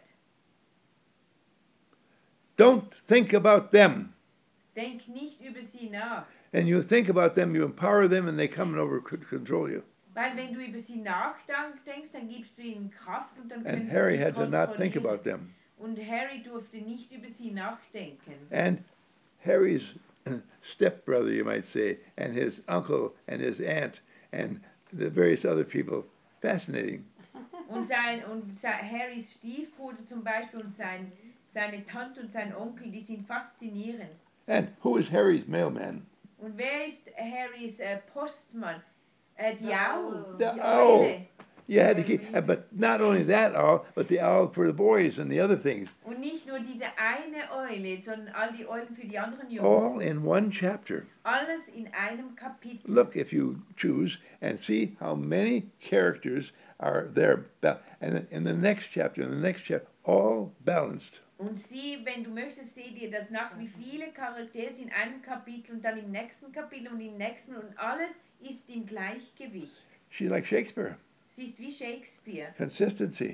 Don't think about them. Denk nicht über sie nach. And you think about them, you empower them, and they come and control you. Weil wenn du über sie nachdenkst, dann gibst du ihnen Kraft und dann können And sie Harry sie had to not think kontrollieren. about them. Und Harry durfte nicht über sie nachdenken. And Harry's stepbrother, you might say, and his uncle and his aunt and the various other people, fascinating. Und Harrys Stiefbruder zum Beispiel und seine Tante und sein Onkel, die sind faszinierend. And who is Harry's mailman? Und wer ist Harrys Postmann? Die Owl. The Die owl. Eule. You had to keep, but not only that owl, but the owl for the boys and the other things, Und nicht nur diese eine Eule, sondern all die Eulen für die anderen Jungs. all in one chapter. Alles in einem Kapitel. Look, if you choose, and see how many characters are there. And then in the next chapter, all balanced. Und sieh, wenn du möchtest, seh dir das nach, wie viele Charaktere sind in einem Kapitel und dann im nächsten Kapitel und im nächsten und alles ist im Gleichgewicht. She's like Shakespeare. Sie ist wie Shakespeare. Consistency.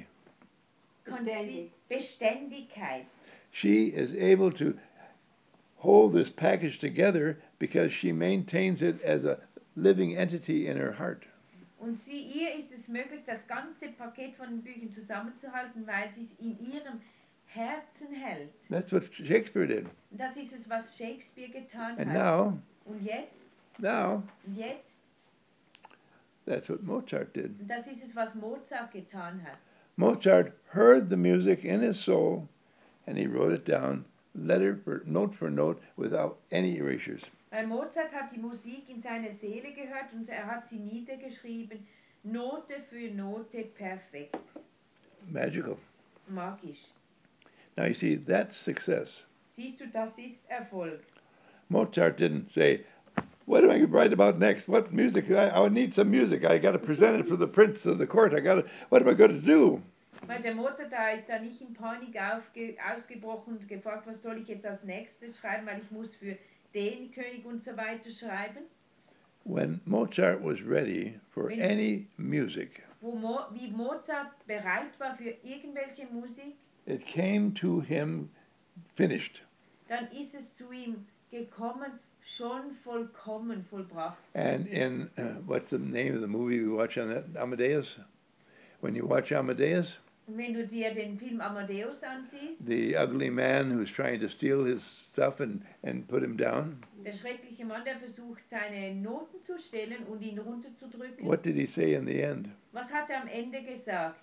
Beständigkeit. She is able to hold this package together because she maintains it as a living entity in her heart. Und ihr ist es möglich, das ganze Paket von den Büchern zusammenzuhalten, weil sie es in ihrem Herzen hält. That's what Shakespeare did. Und das ist es, was Shakespeare getan And hat. now, Und jetzt, that's what Mozart did. und das ist es, was Mozart getan hat. Mozart heard the music in his soul and he wrote it down, note for note, without any erasures. Weil Mozart hat die Musik in seiner Seele gehört und er hat sie niedergeschrieben, Note für Note perfekt. Magical. Magisch. Now you see, that's success. Siehst du, das ist Erfolg. Mozart didn't say, what am I going to write about next? What music? I need some music. I got to present it for the prince of the court. What am I going to do? Weil der Mozart da ist da nicht in Panik ausgebrochen und gefragt, was soll ich jetzt als nächstes schreiben, weil ich muss für den König und so weiter schreiben. When Mozart was ready for any music, Wie Mozart bereit war für irgendwelche Musik, it came to him finished. dann ist es zu ihm gekommen, schon vollkommen, vollbracht. And in, what's the name of the movie we watch on that? Amadeus? When you watch Amadeus, Und wenn du dir den Film Amadeus ansiehst, the ugly man who's trying to steal his stuff and put him down, der schreckliche Mann, der versucht, seine Noten zu stellen und ihn runterzudrücken. what did he say in the end? Was hat er am Ende gesagt?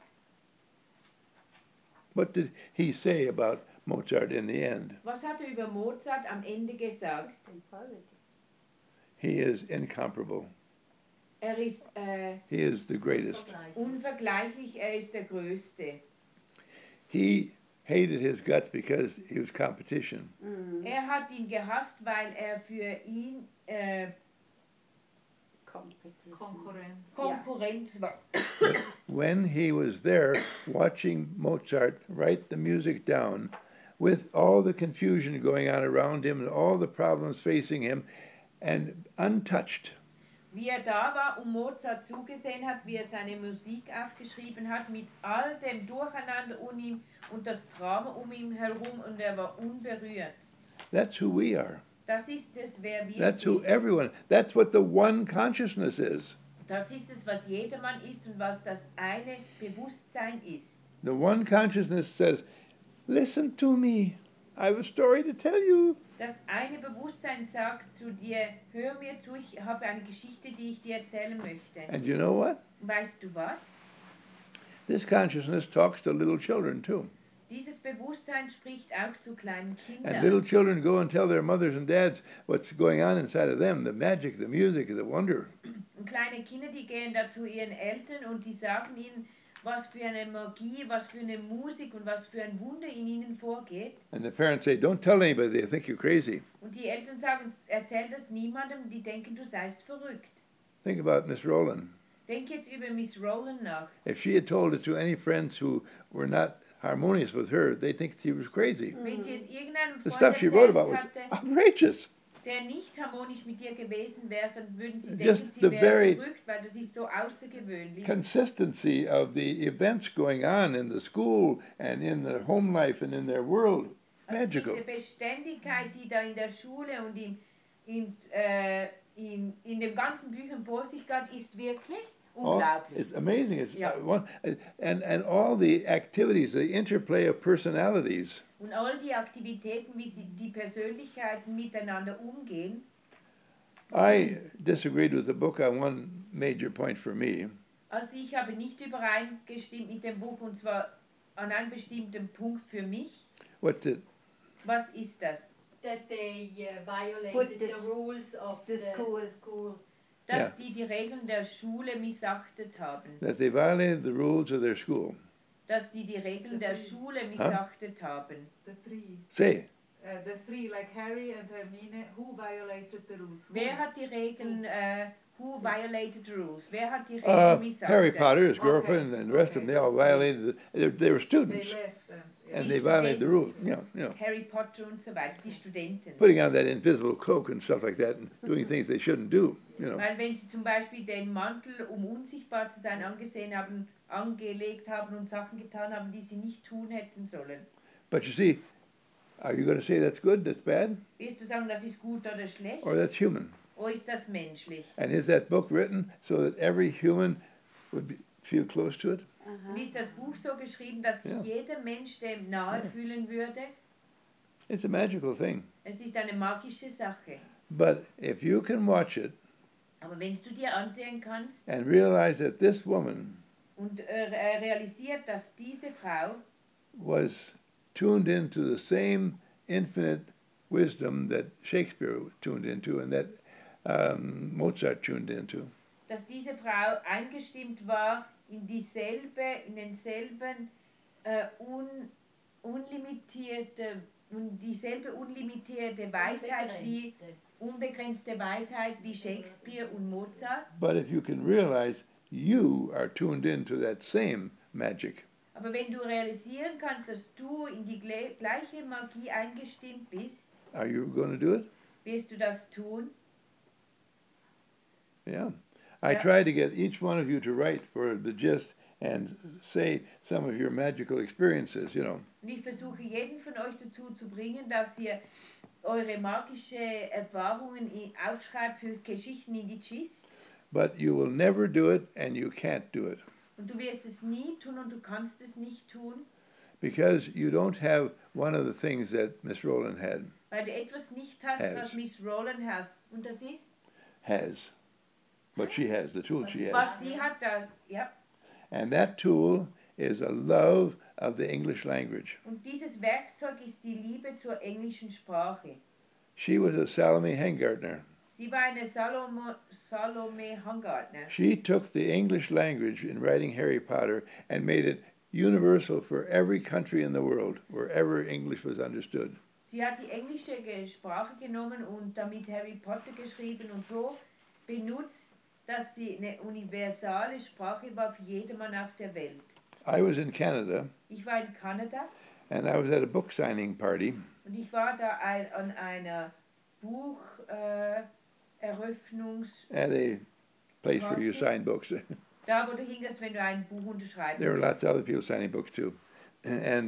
What did he say about Mozart in the end? Was hat er über Mozart am Ende gesagt? He is incomparable. Er ist He is the greatest. unvergleichlich, er ist der Größte. He hated his guts because he was competition. Er hat ihn gehasst, weil er für ihn Konkurrenz war. When he was there watching Mozart write the music down, with all the confusion going on around him and all the problems facing him, and untouched, Wie er da war und Mozart zugesehen hat, wie er seine Musik aufgeschrieben hat, mit all dem Durcheinander um ihm und das Drama um ihn herum und er war unberührt. that's who we are. Das ist es, wer wir That's who sind. everyone, that's what the one consciousness is. Das ist es, was jedermann ist und was das eine Bewusstsein ist. The one consciousness says, listen to me. I have a story to tell you. Das eine Bewusstsein sagt zu dir, hör mir zu, ich habe eine Geschichte, die ich dir erzählen möchte. And you know what? Weißt du was? This consciousness talks to little children too. Dieses Bewusstsein spricht auch zu kleinen And little Kindern. children go and tell their mothers and dads what's going on inside of them, the magic, the music, the wonder. Und kleine Kinder, die gehen da zu ihren Eltern und die sagen ihnen, was für eine Magie, was für eine Musik und was für ein Wunder in ihnen vorgeht. And the parents say, don't tell anybody, they think you're crazy. Und die Eltern sagen, erzähl das niemandem, die denken, du seist verrückt. Think about Miss Rowland. Denk jetzt über Miss Rowland nach. If she had told it to any friends who were not harmonious with her, they'd think she was crazy. Wenn sie es irgendeinem The Freund stuff she wrote erzählt about was hatte, outrageous. der nicht harmonisch mit dir gewesen wäre, dann würden sie Just denken, sie the wäre very verrückt, weil das ist so außergewöhnlich. Consistency of the events going on in the school and in the home life and in their world, Also magical. diese Beständigkeit, die da in der Schule und in den ganzen Büchern vor sich geht, ist wirklich Oh, unglaublich. it's amazing. It's Yeah. and all the activities, the interplay of personalities. Und all die Aktivitäten, wie sie die Persönlichkeiten miteinander umgehen. I disagreed with the book on one major point for me. Also ich habe nicht übereingestimmt mit dem Buch und zwar an einem bestimmten Punkt für mich. What's it? Was ist das? That they violated Put the this- rules of the school. school. Dass Ja. die Regeln der Schule missachtet haben. That they violated the rules of their school. Dass die Regeln der Schule missachtet haben. The three. Say, The three, like Harry and Hermine, who violated the rules? Who? Wer hat die Regeln, who violated rules? Wer hat die Regeln missachtet? Harry Potter, his Okay, girlfriend, and the rest of them, they all violated. They were They students, left and and Die they violated the rules. Studenten. Harry Potter und so weiter, die Studenten. Putting on that invisible cloak and stuff like that, and doing things they shouldn't do. Weil wenn sie zum Beispiel den Mantel, um unsichtbar zu sein, angelegt haben und Sachen getan haben, die sie nicht tun hätten sollen. But you see, are you going to say that's good, that's bad, Wirst du sagen, das ist gut oder schlecht? or that's human? Oder ist das menschlich? And is that book written so that every human would feel close to it? Und ist das Buch so geschrieben, dass sich Ja. jeder Mensch dem nahe Ja. fühlen würde? It's a magical thing. Es ist eine magische Sache. But if you can watch it Aber wenn du dir ansehen kannst and realize that this woman und realisiert, dass diese Frau was tuned into the same infinite wisdom that Shakespeare tuned into and that Mozart tuned into, dass diese Frau eingestimmt war in denselben dieselbe unlimitierte Weisheit wie unbegrenzte Weisheit wie Shakespeare und Mozart. but if you can realize you are tuned into that same magic, Aber wenn du realisieren kannst, dass du in die gleiche Magie eingestimmt bist, are you going to do it? wirst du das tun? Yeah. I Yeah. tried to get each one of you to write for the gist and say some of your magical experiences, Und ich versuche jeden von euch dazu zu bringen, dass ihr eure magische Erfahrungen aufschreibt für Geschichten in die Gist. But you will never do it and you can't do it Und du wirst es nie tun und du kannst es nicht tun, because you don't have one of the things that Miss Rowland weil du etwas nicht hast, Has. was Miss Rowland hat. Und das ist, has. But she has, the tool she was has. sie hat, das, ja. And that tool is a love of the English language. Und dieses Werkzeug ist die Liebe zur englischen Sprache. She was a Salome Hengartner. Sie war eine Salome Hangartner. She took the English language in writing Harry Potter and made it universal for every country in the world, wherever English was understood. Sie hat die englische Sprache genommen und damit Harry Potter geschrieben und so benutzt, dass sie eine universale Sprache war für jedermann auf der Welt. I was in Canada Ich war in Kanada and I was at a book signing party und ich war da an einer Bucheröffnungs... at a place where you Party? sign books. Da, wo du hingehst, wenn du ein Buch unterschreibst. There were lots of other people signing books too. And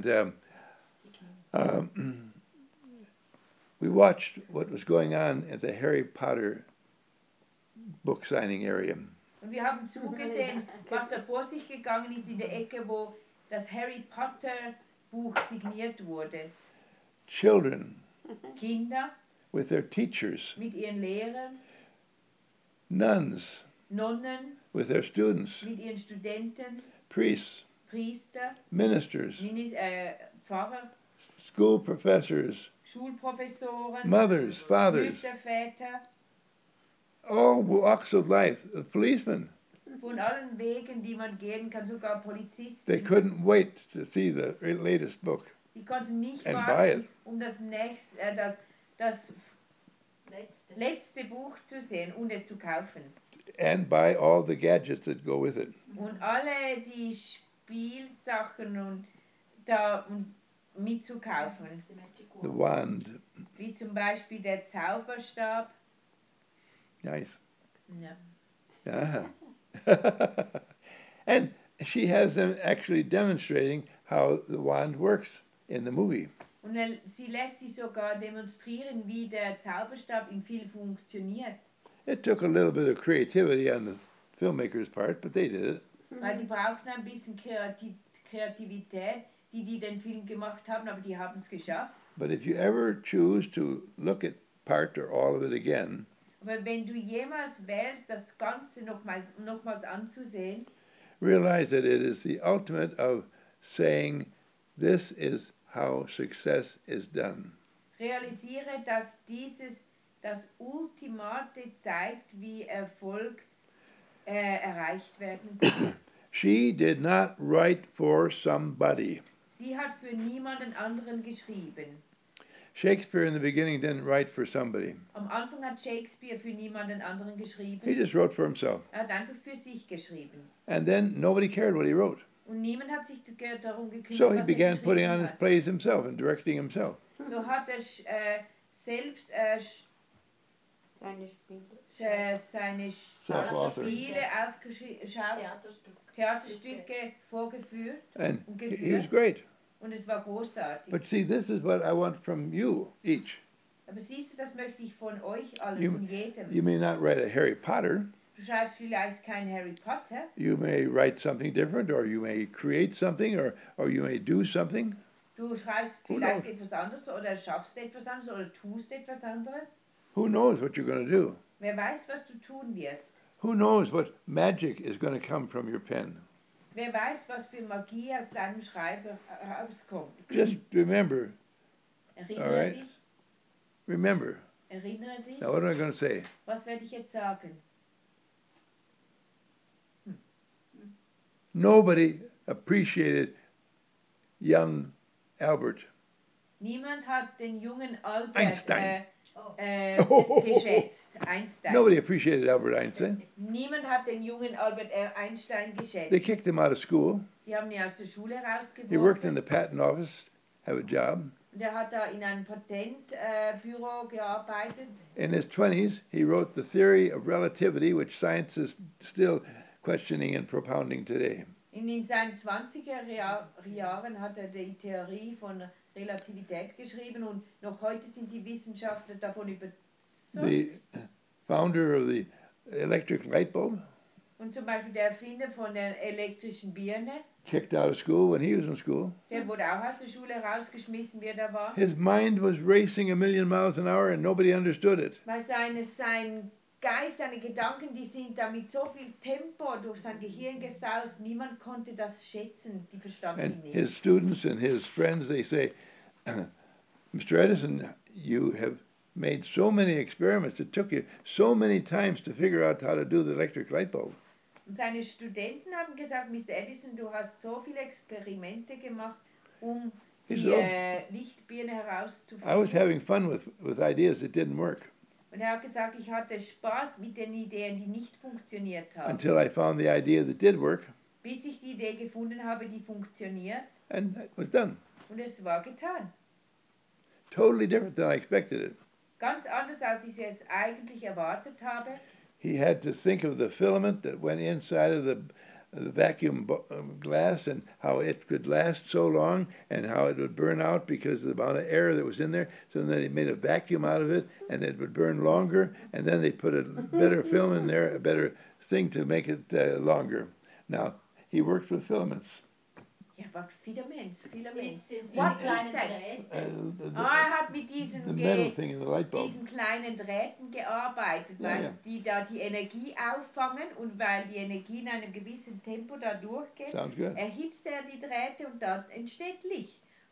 we watched what was going on at the Harry Potter book signing area. Und wir haben zugesehen, was da vor sich gegangen ist in der Ecke, wo das Harry Potter Buch signiert wurde. Children Kinder with their teachers, mit ihren Lehrern, nuns Nonnen with their students, mit ihren Studenten, priests, Priester, ministers, Pfarrer, school professors, Schulprofessoren, mothers, fathers, Mütter, Väter, all walks of life, policemen. von allen Wegen, die man gehen kann, sogar They Polizisten. couldn't wait to see the latest book Die konnten nicht and buy it. warten, um das letzte Buch zu sehen und es zu kaufen. And buy all the gadgets that go with it. Und alle die Spielsachen und mitzukaufen. The wand. Wie zum Beispiel der Zauberstab. Nice. Ja. And she has them actually demonstrating how the wand works in the movie. Und sie lässt sich sogar demonstrieren, wie der Zauberstab im Film funktioniert. It took a little bit of creativity on the filmmaker's part, but they did it. Weil die brauchten ein bisschen Kreativität, die den Film gemacht haben, aber die haben es geschafft. But if you ever choose to look at part or all of it again, Aber wenn du jemals wählst, das Ganze nochmals anzusehen, realize that it is the ultimate of saying, this is how success is done. realisiere, dass dieses das Ultimate zeigt, wie Erfolg erreicht werden kann. She did not write for somebody. Sie hat für niemanden anderen geschrieben. Shakespeare in the beginning didn't write for somebody. Am Anfang hat Shakespeare für niemanden anderen He geschrieben. just wrote for himself. Er hat einfach für sich geschrieben. And then nobody cared what he wrote. Und niemand hat sich darum gekümmert, So he was began er putting on geschrieben his hat. plays himself and directing himself. So hat er selbst Seine Spiele. seine Self-authored. Spiele aufgeschaut, Theaterstücke vorgeführt And und he was geführt. great. Und es war großartig. But see, this is what I want from you each. Aber siehst du, das möchte ich von euch allen, You- von jedem. You may not write a Harry Potter. Du schreibst vielleicht kein Harry Potter. You may write something different, or you may create something, or you may do something. Du schreibst Who vielleicht knows? etwas anderes oder schaffst etwas anderes oder tust etwas anderes. Who knows what you're going to do? Wer weiß, was du tun wirst. Who knows what magic is going to come from your pen? Wer weiß, was für Magie aus deinem Schreiber herauskommt. Just remember, Erinnere Alright. dich, remember. erinnere dich. Now, what am I going to say? Was werde ich jetzt sagen? Nobody appreciated young Albert. Niemand hat den jungen Albert Einstein. geschätzt. Einstein. Nobody appreciated Albert Einstein. Niemand hat den jungen Albert Einstein They geschätzt. kicked him out of school. Die haben ihn aus der Schule He worked in rausgeworfen. the patent office, have a job. Und er hat da in einem Patentbüro gearbeitet. In his 20s, he wrote The Theory of Relativity, which science is still questioning and propounding today. In seinen 20er Jahren hat er die Theorie von Relativität geschrieben und noch heute sind die Wissenschaftler davon überzeugt. The founder of the electric light bulb Und zum Beispiel der Erfinder von der elektrischen Birne, kicked out of school when he was in school. der wurde auch aus der Schule rausgeschmissen, wie er da war. His mind was racing 1,000,000 miles an hour and nobody understood it. Weil sein Geist, seine Gedanken, die sind da mit so viel Tempo durch sein Gehirn gesaust, niemand konnte das schätzen, die verstanden And ihn nicht. his students and his friends, they say, Mr. Edison, you have made so many experiments. It took you so many times to figure out how to do the electric light bulb. Und seine Studenten haben gesagt, Mr. Edison, du hast so viele Experimente gemacht, um He die said, Lichtbirne I was herauszufinden. having fun with ideas that didn't work Und er hat gesagt, ich hatte Spaß mit den Ideen, die nicht funktioniert haben. until I found the idea that did work, Bis ich die Idee gefunden habe, die funktioniert. and it was done. Und es war getan. Totally different than I expected it. Ganz anders, als ich es eigentlich erwartet habe. He had to think of the filament that went inside of the vacuum glass and how it could last so long and how it would burn out because of the amount of air that was in there. So then he made a vacuum out of it and it would burn longer. And then they put a better film in there, a better thing to make it longer. Now, he worked with filaments. Ja, was Filaments. Jetzt sind die What is kleinen that? Drähte. Er hat mit the diesen, metal thing in the light bulb. diesen kleinen Drähten gearbeitet, Ja, weißt ja. du, die da die Energie auffangen und weil die Energie in einem gewissen Tempo da durchgeht, Sounds good. erhitzt er die Drähte und da entsteht Licht.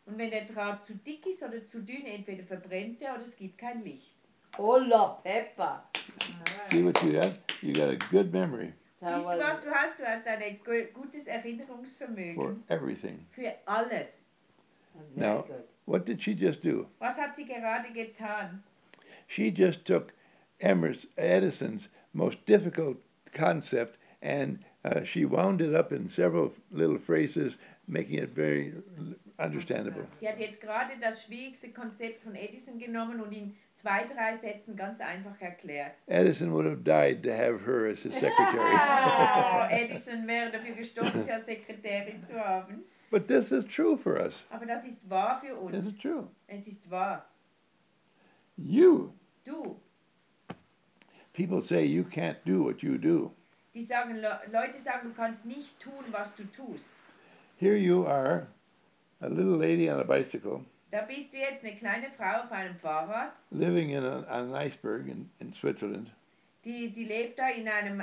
Und wenn der Draht zu dick ist oder zu dünn, entweder verbrennt er oder es gibt kein Licht. Holla Pepper. See what you got? You got a good memory That Siehst du, was was du hast? Du hast ein gutes for Erinnerungsvermögen everything. für alles. very Now, good. what did she just do? Was hat sie gerade getan? She just took Edison's most difficult concept and she wound it up in several little phrases, making it very understandable. Sie hat jetzt gerade das schwierigste Konzept von Edison genommen und in 2, 3 Sätzen ganz einfach erklärt. Edison would have died to have her as his secretary. Oh, Edison wäre dafür gestorben, sie als Sekretärin zu haben. But this is true for us. Aber das ist wahr für This uns. is true. Es ist wahr. You, Du, people say you can't do what you do. die sagen, Leute sagen, du kannst nicht tun, was du tust. Here you are, a little lady on a bicycle, Da bist du jetzt eine kleine Frau auf einem Fahrrad, living in an iceberg in Switzerland, die lebt da in einem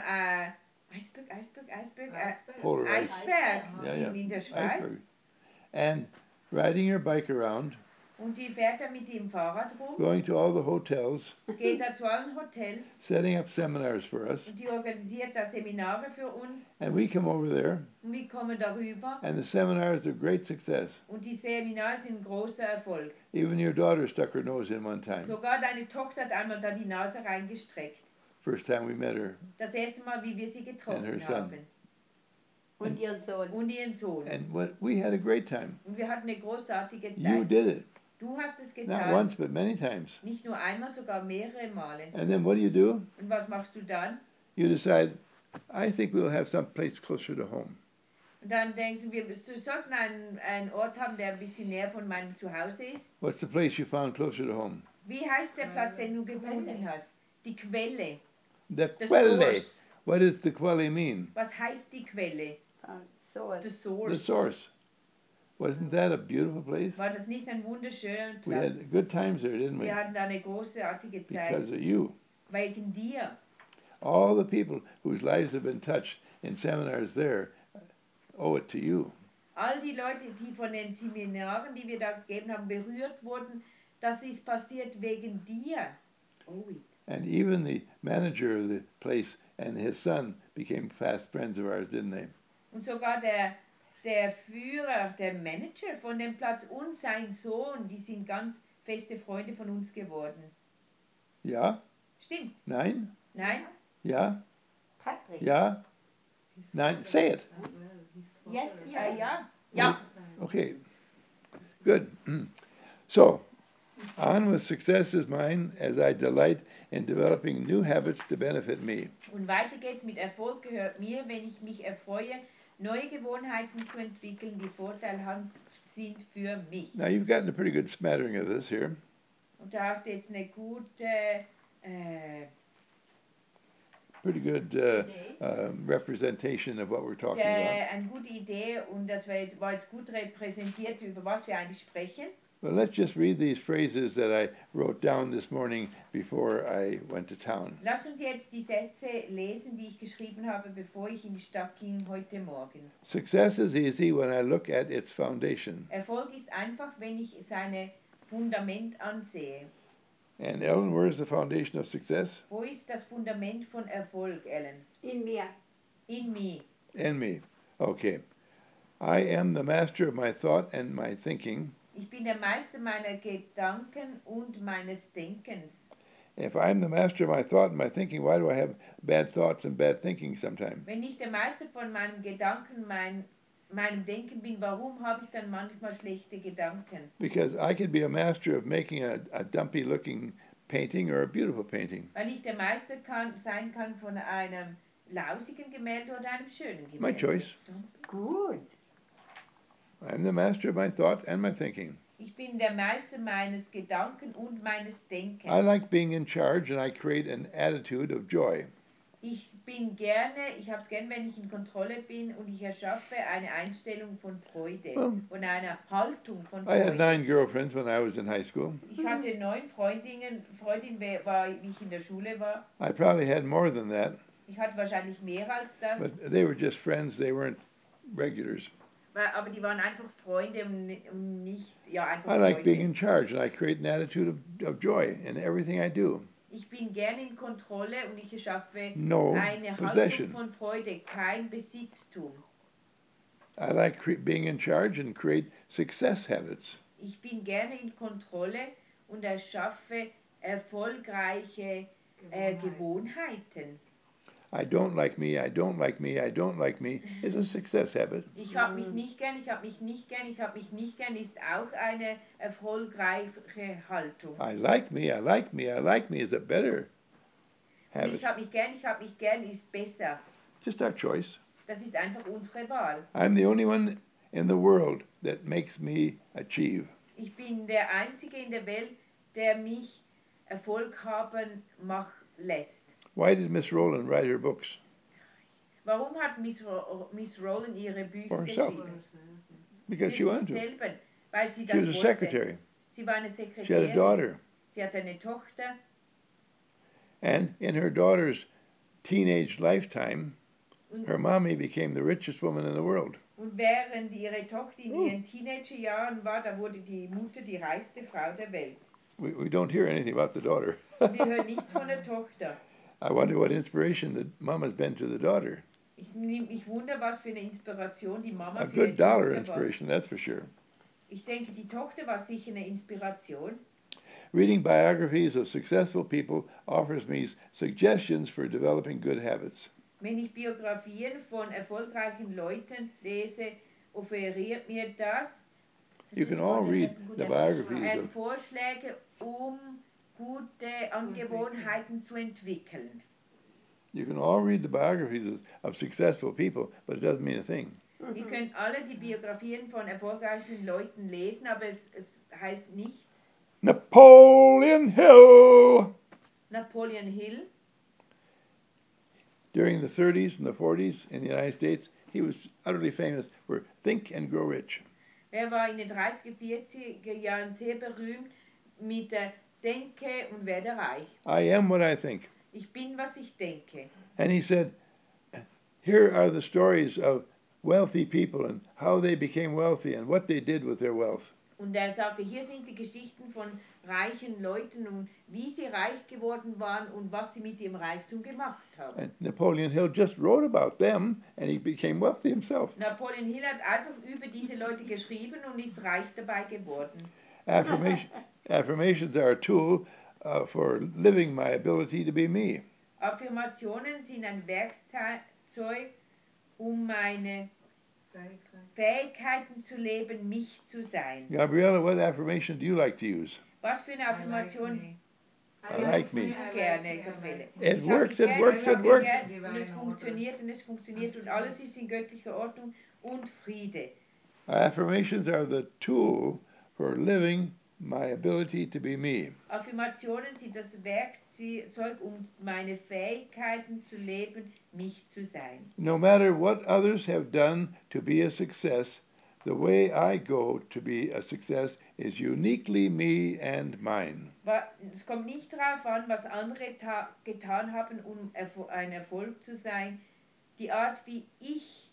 polar ice. Eisberg Yeah, in der Schweiz. iceberg, and riding her bike around, Und die fährt da mit dem Fahrrad rum, going to all the hotels, geht da zu allen Hotels setting up seminars for us, und die organisiert da Seminare für uns and we come over there, und wir kommen darüber and the seminars are great success. und die Seminare sind ein großer Erfolg. Even your daughter stuck her nose in one time. Sogar deine Tochter hat einmal da die Nase reingestreckt. First time we met her, Das erste Mal, wie wir sie And her getroffen son. haben. Und ihren Sohn. Und ihren Sohn. and we had a great time. Und wir hatten eine großartige You Zeit. did it, Du hast es not getan. once but many times. Nicht nur einmal, sogar mehrere Male. And then what do? Und was machst du dann? You decide, I think we'll have some place closer to home. Und dann denkst du, wir sollten einen Ort haben, der ein bisschen näher von meinem Zuhause ist. What's the place you found closer to home? Wie heißt der Platz, den du gefunden hast? Die Quelle. The The Quelle. source. What does the Quelle mean? Was heißt die Quelle? Source. The The source. source. Wasn't that a beautiful place? War das nicht ein wunderschöner We Platz? had good times there, didn't we? Wir hatten da eine großartige Zeit. Because of you. Wegen dir. All the people whose lives have been touched in seminars there owe it to you. All die Leute, die von den Seminaren, die wir da gegeben haben, berührt wurden, das ist passiert wegen dir. Oh, And even the manager of the place and his son became fast friends of ours, didn't they? und sogar der Führer, der Manager von dem Platz und sein Sohn, die sind ganz feste Freunde von uns geworden. Ja? Stimmt? Nein? Nein? Ja? Patrick. Ja? Nein? Say it. Yes? Ja? Ja. Okay. Good. So, on with success is mine as I delight in developing new habits to benefit me. Und weiter geht's mit Erfolg gehört mir, wenn ich mich erfreue, neue Gewohnheiten zu entwickeln, die vorteilhaft sind für mich. Now, you've gotten a pretty good smattering of this here. Und da hast du jetzt eine gute Pretty good representation of what we're talking about. eine gute Idee und das war jetzt gut repräsentiert, über was wir eigentlich sprechen. But let's just read these phrases that I wrote down this morning before I went to town. Lasst uns jetzt die Sätze lesen, die ich geschrieben habe, bevor ich in die Stadt ging heute Morgen. Success is easy when I look at its foundation. Erfolg ist einfach, wenn ich seine Fundament ansehe. And Ellen, where's the foundation of success? Wo ist das Fundament von Erfolg, Ellen? In mir. In mir. In me. Okay. I am the master of my thought and my thinking. Ich bin der Meister meiner Gedanken und meines Denkens. If I'm the master of my thought and my thinking, why do I have bad thoughts and bad thinking sometimes? Wenn ich der Meister von meinen Gedanken, meinem Denken bin, warum habe ich dann manchmal schlechte Gedanken? Because I could be a master of making a dumpy looking painting or a beautiful painting. Weil ich der Meister sein kann von einem lausigen Gemälde oder einem schönen Gemälde. My choice. Gut. I'm the master of my thought and my thinking. Ich bin der Meister meines Gedanken und meines Denkens. I like being in charge and I create an attitude of joy. Ich habe es gern, wenn ich in Kontrolle bin und ich erschaffe eine Einstellung von Freude und eine Haltung von I had Freude. 9 girlfriends when I was in high school. Ich hatte 9 Freundinnen, wie ich in der Schule war. I probably had more than that, Ich hatte wahrscheinlich mehr als das. but they were just friends, they weren't regulars. Aber die waren einfach Freunde und nicht, ja, einfach I like being Freunde. in charge, and I create an attitude of joy in everything I do. Ich bin gerne in Kontrolle und ich schaffe No eine Haltung possession. von Freude, kein Besitztum. I like being in charge and create success habits. Ich bin gerne in Kontrolle und erschaffe erfolgreiche Gewohnheiten. I don't like me, I don't like me, I don't like me is a success habit. Ich habe mich nicht gern, ich habe mich nicht gern, ich habe mich nicht gern ist auch eine erfolgreiche Haltung. I like me, I like me, I like me is a better Und habit. ich habe mich gern ist besser. Just our choice. Das ist einfach unsere Wahl. I'm the only one in the world that makes me achieve. Ich bin der Einzige in der Welt, der mich Erfolg haben lässt. Why did Miss Rowland write her books? Warum hat Miss Rowland ihre Bücher For herself. geschrieben? Because she Für wanted sich to. selber, weil sie She das was a wollte. secretary. Sie war eine She had a Sekretärin, daughter. sie hatte eine Tochter And in her daughter's teenage lifetime, her mommy became the richest woman in the world. und während ihre Tochter in ihren Teenagerjahren war, da wurde die Mutter die reichste Frau der Welt. We don't hear anything about the daughter. Wir hören nichts von der Tochter. I wonder what inspiration the mama's been to the daughter. Ich wundere, was für eine Inspiration die Mama A für ihre good dollar Tochter war. inspiration, that's for sure. Ich denke, die Tochter war sicher eine Inspiration. Reading biographies of successful people offers me suggestions for developing good habits. Wenn ich Biografien von erfolgreichen Leuten lese, offeriert mir das You can all read the biographies of Vorschläge, um gute Angewohnheiten zu entwickeln. you can all read the biographies of successful people, but it doesn't mean a thing. Ihr könnt alle die Biografien von erfolgreichen Leuten lesen, aber es heißt nichts. Napoleon Hill! Napoleon Hill, During the 30s and the 40s in the United States, he was utterly famous for Think and Grow Rich. er war in den 30er, 40er Jahren sehr berühmt mit der Denke und werde reich. I am what I think. Ich bin, was ich denke. And he said, here are the stories of wealthy people and how they became wealthy and what they did with their wealth. Und er sagte, hier sind die Geschichten von reichen Leuten und wie sie reich geworden waren und was sie mit ihrem Reichtum gemacht haben. And Napoleon Hill just wrote about them and he became wealthy himself. Napoleon Hill hat einfach über diese Leute geschrieben und ist reich dabei geworden. Affirmations are a tool for living my ability to be me. Affirmationen sind ein Werkzeug, um meine Fähigkeiten zu leben, mich zu sein. Gabriella, what affirmation do you like to use? Was für eine Affirmation I like me. du gerne, Gabriele? It Ich works, hab it dich works, gern, it ich works. hab dich gern und es funktioniert und alles ist in göttlicher Ordnung und Friede. Affirmations are the tool for living my ability to be me. Affirmationen sind das Werkzeug, um meine Fähigkeiten zu leben, mich zu sein. No matter what others have done to be a success, the way I go to be a success is uniquely me and mine. Es kommt nicht darauf an, was andere getan haben, um ein Erfolg zu sein. Die Art, wie ich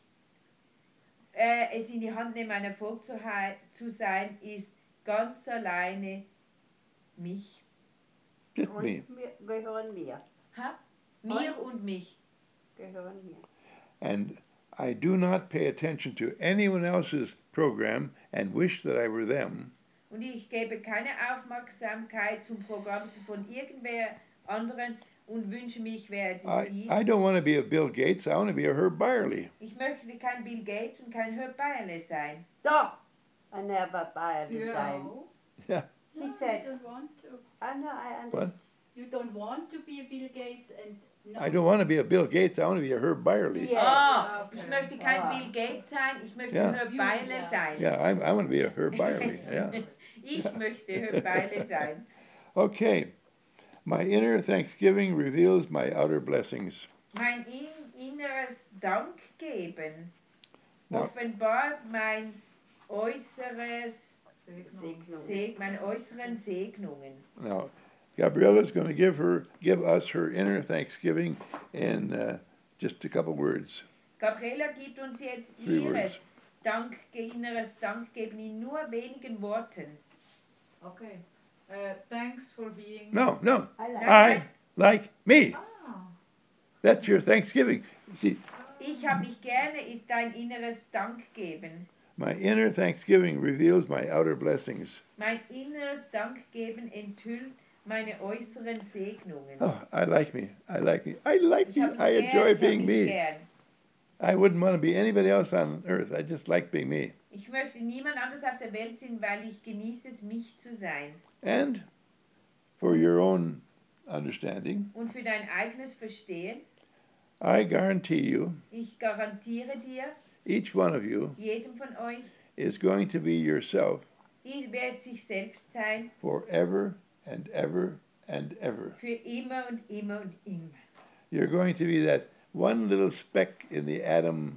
es in die Hand nehme, ein Erfolg zu sein, ist ganz alleine mich. Just Und me. wir gehören mir. Mir und mich. Gehören mir. And I do not pay attention to anyone else's program and wish that I were them. Und ich gebe keine Aufmerksamkeit zum Programm von irgendwer anderen und wünsche mich, wäre sie. I don't want to be a Bill Gates, I want to be a Herb Byerly. Ich möchte kein Bill Gates und kein Herb Byerly sein. Doch! And never buy a design. No, Yeah. He No, said, you don't want to. I know, I What? understand. You don't want to be a Bill Gates and no. I don't want to be a Bill Gates, I want to be a Herb Byerly. Yeah. Ich möchte kein Ah. Bill Gates sein, ich möchte Ja. Herb Byerly sein. Yeah, I want to be a Herb Byerly. Yeah. Ich möchte Herb Byerly sein. Okay. My inner thanksgiving reveals my outer blessings. Mein inneres Dankgeben Ja. offenbart mein äußeres Segnung. meine äußeren Segnungen. Now, Gabriella's going to give us her inner thanksgiving in just a couple words. Gabriela gibt uns jetzt 3 ihre words. inneres Dankgeben in nur wenigen Worten. Okay. Thanks for being. No, no. I like I like me. Ah. That's your Thanksgiving. See, Ich habe dich gerne ist dein inneres Dankgeben. my inner Thanksgiving reveals my outer blessings. Mein inneres Dankgeben enthüllt meine äußeren Segnungen. Oh, I like me. I like me. I like Ich me. habe mich I gern, enjoy ich habe being mich me. gern. I wouldn't want to be anybody else on earth. I just like being me. Ich möchte niemand anders auf der Welt sein, weil ich genieße es, mich zu sein. And for your own understanding, Und für dein eigenes Verstehen, I guarantee you, ich garantiere dir, each one of you jedem von euch, is going to be yourself ihr werdet sich selbst sein, forever and ever and ever. für immer und immer und immer. You're going to be that one little speck in the atom,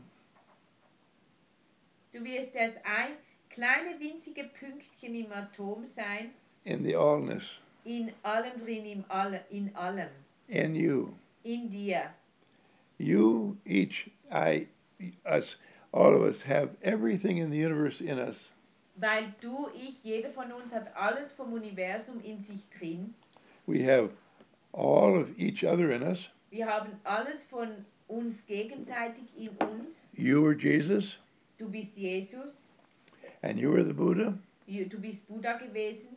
Du wirst das ein kleine winzige Pünktchen im Atom sein, in the allness, in allem drin, in allem, in you. in dir. You, each, I, us, all of us have everything in the universe in us. Weil du, ich, jeder von uns hat alles vom Universum in sich drin. We have all of each other in us. Wir haben alles von uns gegenseitig in uns. You were Jesus, Du bist Jesus, and you were the Buddha. du bist Buddha gewesen.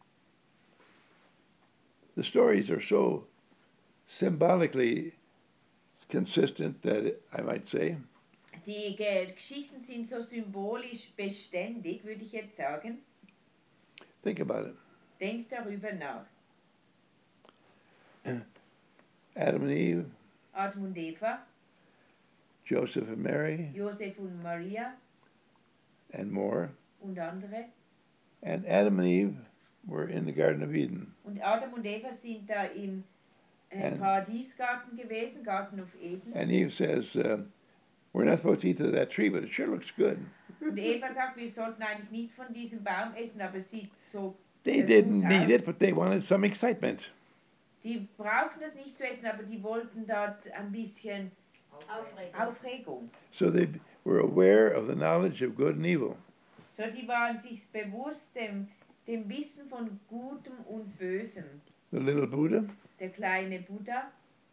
The stories are so symbolically consistent that I might say, Die Geschichten sind so symbolisch beständig, würde ich jetzt sagen. think about it. Denk darüber nach. Adam and Eve, Adam und Eva, Joseph and Mary, Josef und Maria and more. und andere. And Adam and Eve were in the Garden of Eden. Und Adam und Eva sind da im And- Paradiesgarten gewesen, Garten of Eden. And Eve says, we're not supposed to eat of that tree, but it sure looks good. Und Eva sagt, wir sollten eigentlich nicht von diesem Baum essen, aber es sieht so They gut didn't aus. need it, but they wanted some excitement. Die brauchen das nicht zu essen, aber die wollten dort ein bisschen Aufregung. Aufregung. So they were aware of the knowledge of good and evil. So, die waren sich bewusst dem Wissen von Gutem und Bösem. The little Buddha, Der kleine Buddha,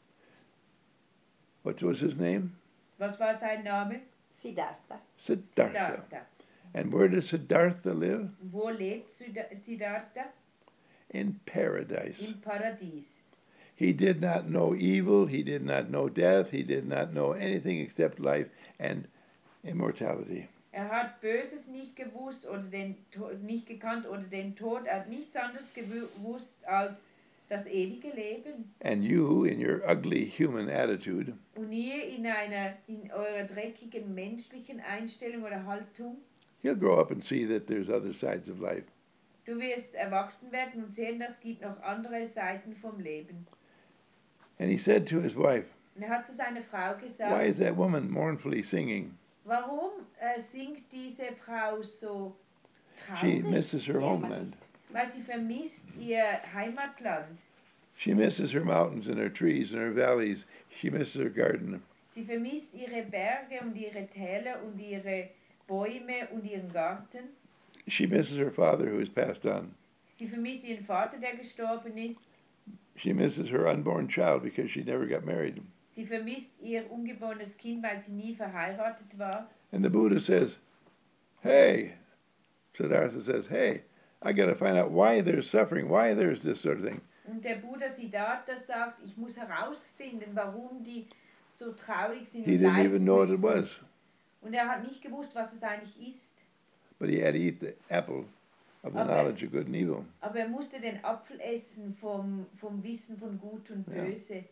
what was his name? was war sein Name? Siddhartha. Siddhartha. Siddhartha. And where does Siddhartha live? Wo lebt Siddhartha? In paradise. Im Paradies. He did not know evil, he did not know death, he did not know anything except life and immortality. Hat Böses nicht gewusst oder nicht gekannt oder den Tod. Er hat nichts anderes gewusst als das ewige Leben. And you, in your ugly human attitude, Und ihr in eurer dreckigen menschlichen Einstellung oder Haltung, you'll grow up and see that there's other sides of life. du wirst erwachsen werden und sehen, dass es gibt noch andere Seiten vom Leben. And he said to his wife, Und er hat zu seiner Frau why gesagt, is that woman mournfully singing? warum singt diese Frau so She traurig? misses her homeland. Weil sie vermisst ihr Heimatland. She misses her mountains and her trees and her valleys. She misses her garden. Sie vermisst ihre Berge und ihre Täler und ihre Bäume und ihren Garten. She misses her father who has passed on. Sie vermisst ihren Vater, der gestorben ist. She misses her unborn child because she never got married. Sie vermisst ihr ungeborenes Kind, weil sie nie verheiratet war. And the Buddha says, hey, Siddhartha says, hey, I got to find out why there's suffering, why there's this sort of thing. Und der Buddha Siddhartha sagt, ich muss herausfinden, warum die so traurig sind He und didn't leiden even know what it müssen. was, Und er hat nicht gewusst, was es eigentlich ist. but he had to eat the apple of the Okay. knowledge of good and evil. Aber er musste den Apfel essen vom Wissen von Gut und Ja. Böse.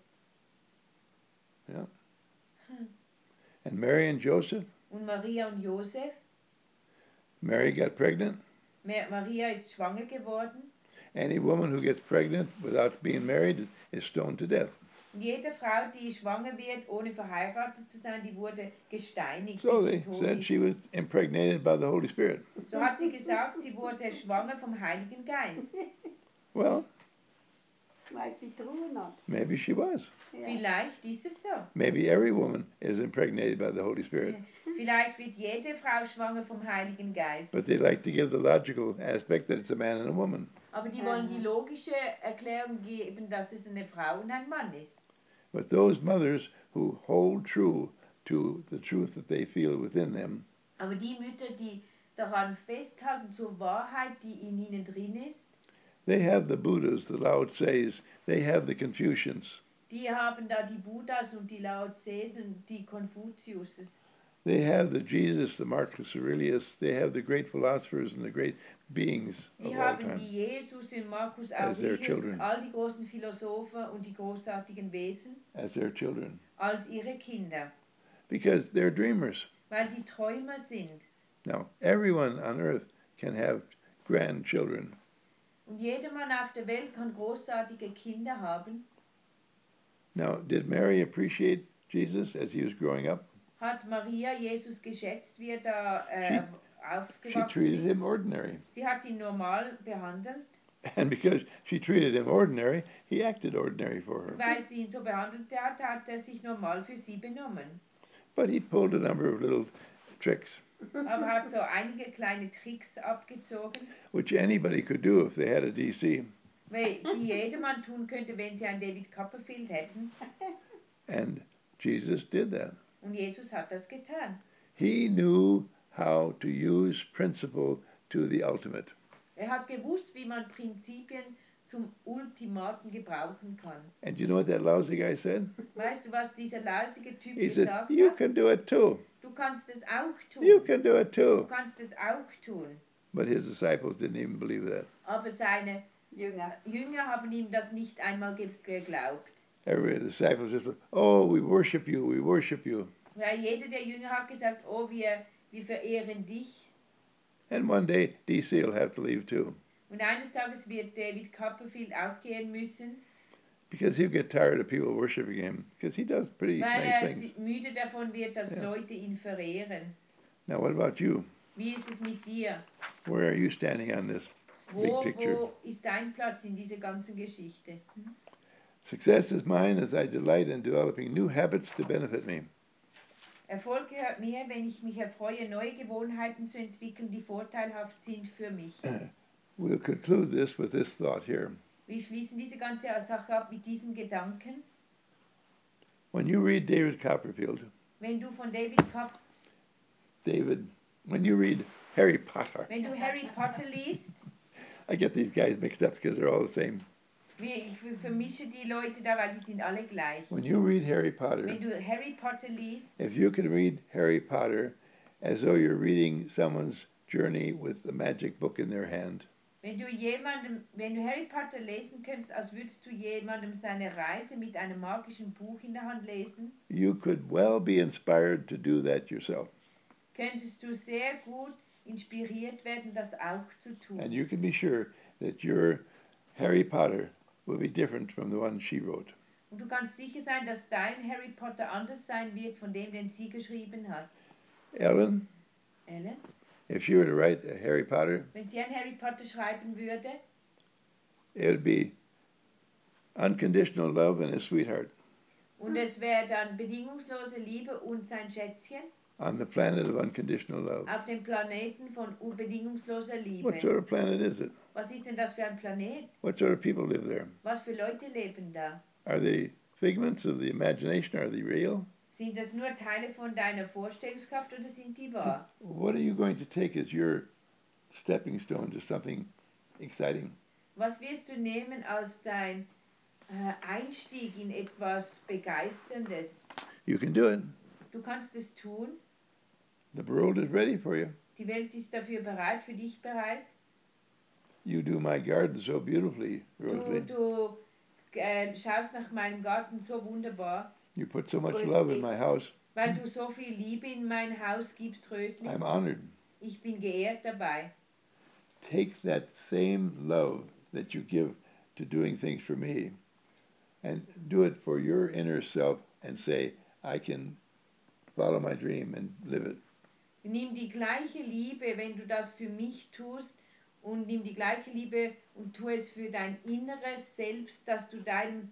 And Mary and Joseph, Und Maria und Josef, Mary got pregnant. Maria ist schwanger geworden. Any woman who gets pregnant without being married is stoned to death. Und jede Frau, die schwanger wird, ohne verheiratet zu sein, die wurde gesteinigt. So bis they sie tot said ist. she was impregnated by the Holy Spirit. So hat sie gesagt, sie wurde schwanger vom Heiligen Geist. Well, Might be true or not. Maybe she was. Yeah. Vielleicht ist es so. Maybe every woman is impregnated by the Holy Spirit. Vielleicht wird jede Frau schwanger vom Heiligen Geist. But they like to give the logical aspect that it's a man and a woman. Aber die wollen die logische Erklärung geben, dass es eine Frau und ein Mann ist. But those mothers who hold true to the truth that they feel within them, Aber die Mütter, die daran festhalten zur Wahrheit, die in ihnen drin ist, they have the Buddhas, the Lao Tses, they have the Confucians, die haben da die Buddhas und die Lao Tses und die Konfuziuses. they have the Jesus, the Marcus Aurelius, they have the great philosophers and the great beings Die of all haben die time Jesus und Marcus as their Aurelius, children. all die großen Philosophen und die großartigen Wesen as their children. als ihre Kinder, Because they're dreamers. weil die Träumer sind. Now, everyone on earth can have grandchildren. Und jedermann auf der Welt kann großartige Kinder haben. Now, did Mary appreciate Jesus as he was growing up? Hat Maria Jesus geschätzt, wie er da She aufgewachsen treated ist? him ordinary. Sie hat ihn normal behandelt, And because she treated him ordinary, he acted ordinary for her. weil sie ihn so behandelt hat, hat er sich normal für sie benommen. But he pulled a number of little tricks, Aber hat so einige kleine Tricks abgezogen, which anybody could do if they had a DC. die jedermann tun könnte, wenn sie einen David Copperfield hätten. And Jesus did that. Und Jesus hat das getan. He knew how to use principle to the ultimate. Er hat gewusst, wie man Prinzipien zum Ultimaten gebrauchen kann. And you know what that lousy guy said? Weißt du, was dieser lausige Typ He said, gesagt you hat? can do it too. Du kannst es auch tun. You can do it Du too. kannst es auch tun. But his disciples didn't even believe that. Aber seine Jünger. Jünger haben ihm das nicht einmal geglaubt. Every the disciples just, oh, we worship you, we worship you. Weil jeder der Jünger hat gesagt, oh, wir verehren dich. And one day, DC will have to leave too, Und eines Tages wird David Copperfield auch gehen müssen, because he'll get tired of people worshiping him, because he does pretty weil nice er things. müde davon wird, dass Ja. Leute ihn verehren. Now, what about you? Wie ist es mit dir? Where are you standing on this big picture? Wo ist dein Platz in dieser ganzen Geschichte? Success is mine as I delight in developing new habits to benefit me. Erfolg gehört mir, wenn ich mich erfreue, neue Gewohnheiten zu entwickeln, die vorteilhaft sind für mich. We'll conclude this with this thought here. Wir schließen diese ganze Sache ab mit diesem Gedanken. When you read David Copperfield, Wenn du von when you read Harry Potter, wenn du Harry Potter liest, I get these guys mixed up because they're all the same. ich vermische die Leute da, weil die sind alle gleich. When you read Harry Potter, Wenn du Harry Potter liest, if you can read Harry Potter as though you're reading someone's journey with a magic book in their hand, wenn du Harry Potter lesen könntest, als würdest du jemandem seine Reise mit einem magischen Buch in der Hand lesen, you could well be inspired to do that yourself. könntest du sehr gut inspiriert werden, das auch zu tun. And you can be sure that your Harry Potter will be different from the one she wrote. Und du kannst sicher sein, dass dein Harry Potter anders sein wird von dem, den sie geschrieben hat. Ellen, Ellen, if you were to write a Harry Potter, wenn sie ein Harry Potter schreiben würde, it would be unconditional love and a sweetheart und es wäre dann bedingungslose Liebe und sein Schätzchen on the planet of unconditional love. auf dem Planeten von bedingungsloser Liebe. What sort of planet is it? Was ist denn das für ein Planet? What sort of people live there? Was für Leute leben da? Are they figments of the imagination? Are they real? Sind das nur Teile von deiner Vorstellungskraft oder sind die wahr? What are you going to take as your stepping stone to something exciting? Was wirst du nehmen als dein Einstieg in etwas Begeisterndes? You can do it. Du kannst es tun. The world is ready for you. Die Welt ist dafür bereit, für dich bereit. You do my garden so beautifully, Rosalie. Du schaust nach meinem Garten so wunderbar, You put so much love in my house. weil du so viel Liebe in mein Haus gibst, Rösli. I'm honored. Ich bin geehrt dabei. Take that same love that you give to doing things for me and do it for your inner self and say, I can follow my dream and live it. Nimm die gleiche Liebe, wenn du das für mich tust, und nimm die gleiche Liebe und tu es für dein inneres Selbst, dass du deinem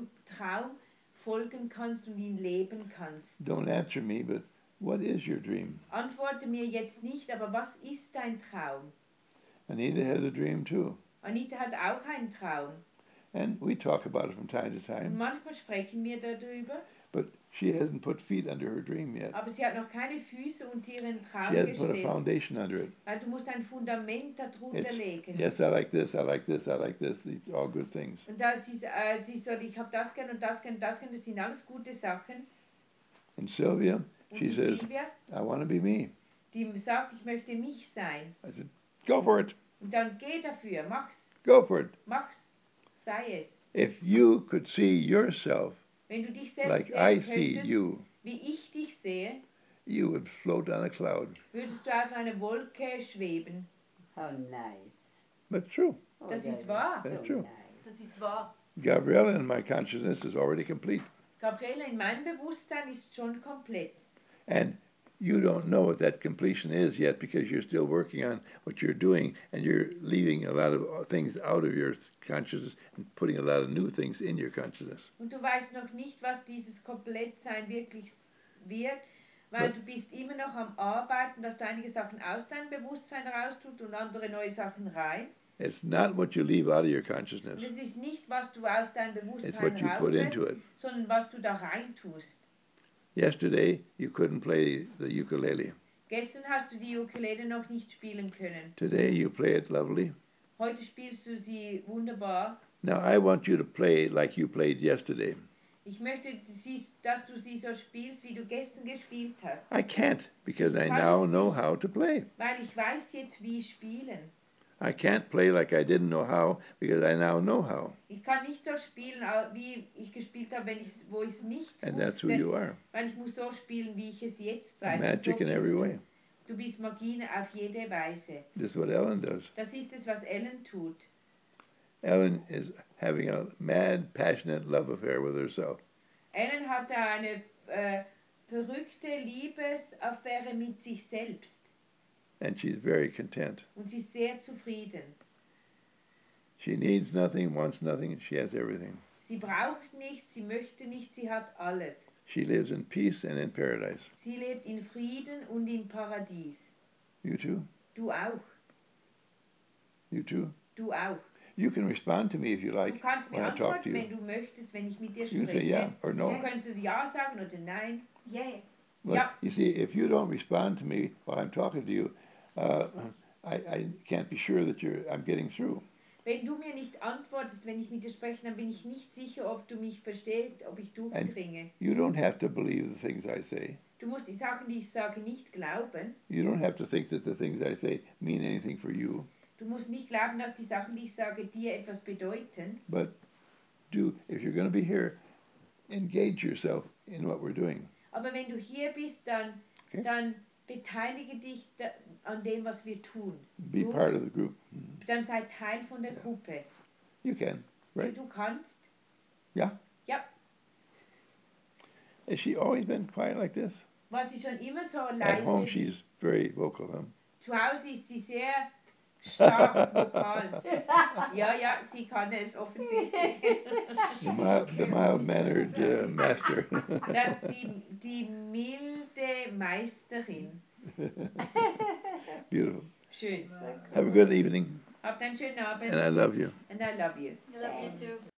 Traum folgen kannst und ihn leben kannst. Don't answer me, but what is your dream? Antworte mir jetzt nicht, aber was ist dein Traum? Anita has a dream too. Anita hat auch einen Traum. And we talk about it from time to Und time. manchmal sprechen wir darüber, But she hasn't put feet under her dream yet. aber sie hat noch keine Füße unter ihren Traum She hasn't put a gestellt. foundation under it. Weil du musst ein Fundament darunter It's, legen. yes, I like this, I like this, I like this. These are all good things. Und da sie sagt, ich habe das gern und das gern und das gern, das sind alles gute Sachen. And Sylvia, Und she die says, Silvia, I want to be me. die sagt, ich möchte mich sein. I said, go for it, Und dann geh dafür, mach's, go for it. mach's, sei es. If you could see yourself Wenn du dich selbst like I sehen see könntest, you, wie ich dich sehe, you would float on a cloud. würdest du auf einer Wolke schweben. How nice. That's true. Oh, Das that ist wahr. so That's true. nice. Das ist wahr. Gabriella in my consciousness is already complete. Gabriele, in meinem Bewusstsein ist schon komplett. And you don't know what that completion is yet because you're still working on what you're doing and you're leaving a lot of things out of your consciousness and putting a lot of new things in your consciousness. Und du weißt noch nicht, was dieses Komplettsein wirklich wird, weil du bist immer noch am Arbeiten, dass du einige Sachen aus deinem Bewusstsein raustut und andere neue Sachen rein. It's not what you leave out of your Und consciousness. es ist nicht, was du aus deinem It's Bewusstsein what you put into rauslässt, it. sondern was du da reintust. Yesterday, you couldn't play the ukulele. Gestern hast du die Ukulele noch nicht spielen können. Today, you play it lovely. Heute spielst du sie wunderbar. Now, I want you to play like you played yesterday. Ich möchte, dass du sie so spielst, wie du gestern gespielt hast. I can't because I now know how to play. Weil ich weiß jetzt, wie spielen. I can't play like I didn't know how because I now know how. Ich kann nicht so spielen, wie ich gespielt habe, wo ich es nicht And that's who wusste. you are. Weil ich muss so spielen, wie ich es jetzt weiß. Magic So in bist every du. way. Du bist Magie auf jede Weise. This is what Ellen does. Das ist es, was Ellen tut. Ellen is having a mad, passionate love affair with herself. Ellen hatte eine verrückte Liebesaffäre mit sich selbst. And she's very content. Und sie ist sehr zufrieden. She needs nothing, wants nothing, she has everything. Sie braucht nichts, sie möchte nichts, sie hat alles. She lives in peace and in paradise. Sie lebt in Frieden und im Paradies. You too? Du auch. You too? Du auch. You can respond to me if you Du like kannst mir when I talk to antworten, you. wenn du möchtest, wenn ich mit dir You can spreche. say yeah or no. Du kannst ja sagen oder nein. Yes. But Yeah. you see, if you don't respond to me while I'm talking to you, I can't be sure that I'm getting through. Wenn du mir nicht antwortest, wenn ich mit dir spreche, dann bin ich nicht sicher, ob du mich verstehst, ob ich durchdringe. You don't have to believe the things I say. Du musst die Sachen, die ich sage, nicht glauben. You don't have to think that the things I say mean anything for you. Du musst nicht glauben, dass die Sachen, die ich sage, dir etwas bedeuten. But if you're going to be here, engage yourself in what we're doing. Aber wenn du hier bist, dann, Okay. dann beteilige dich an dem, was wir tun. Be Gut? part of the group. Dann sei Teil von der Gruppe. You can, Wenn right? du kannst. Yeah? Ja. Has she always been quiet like this? War sie schon immer so At home, leise? she's very vocal, huh? Zu Hause ist sie sehr stark vokal. Ja, sie kann es offensichtlich. The mild-mannered master. Das die milde Meisterin. Beautiful. Schön. Have a good evening, Habt einen schönen Abend. and I love you. And I love you. I love you too.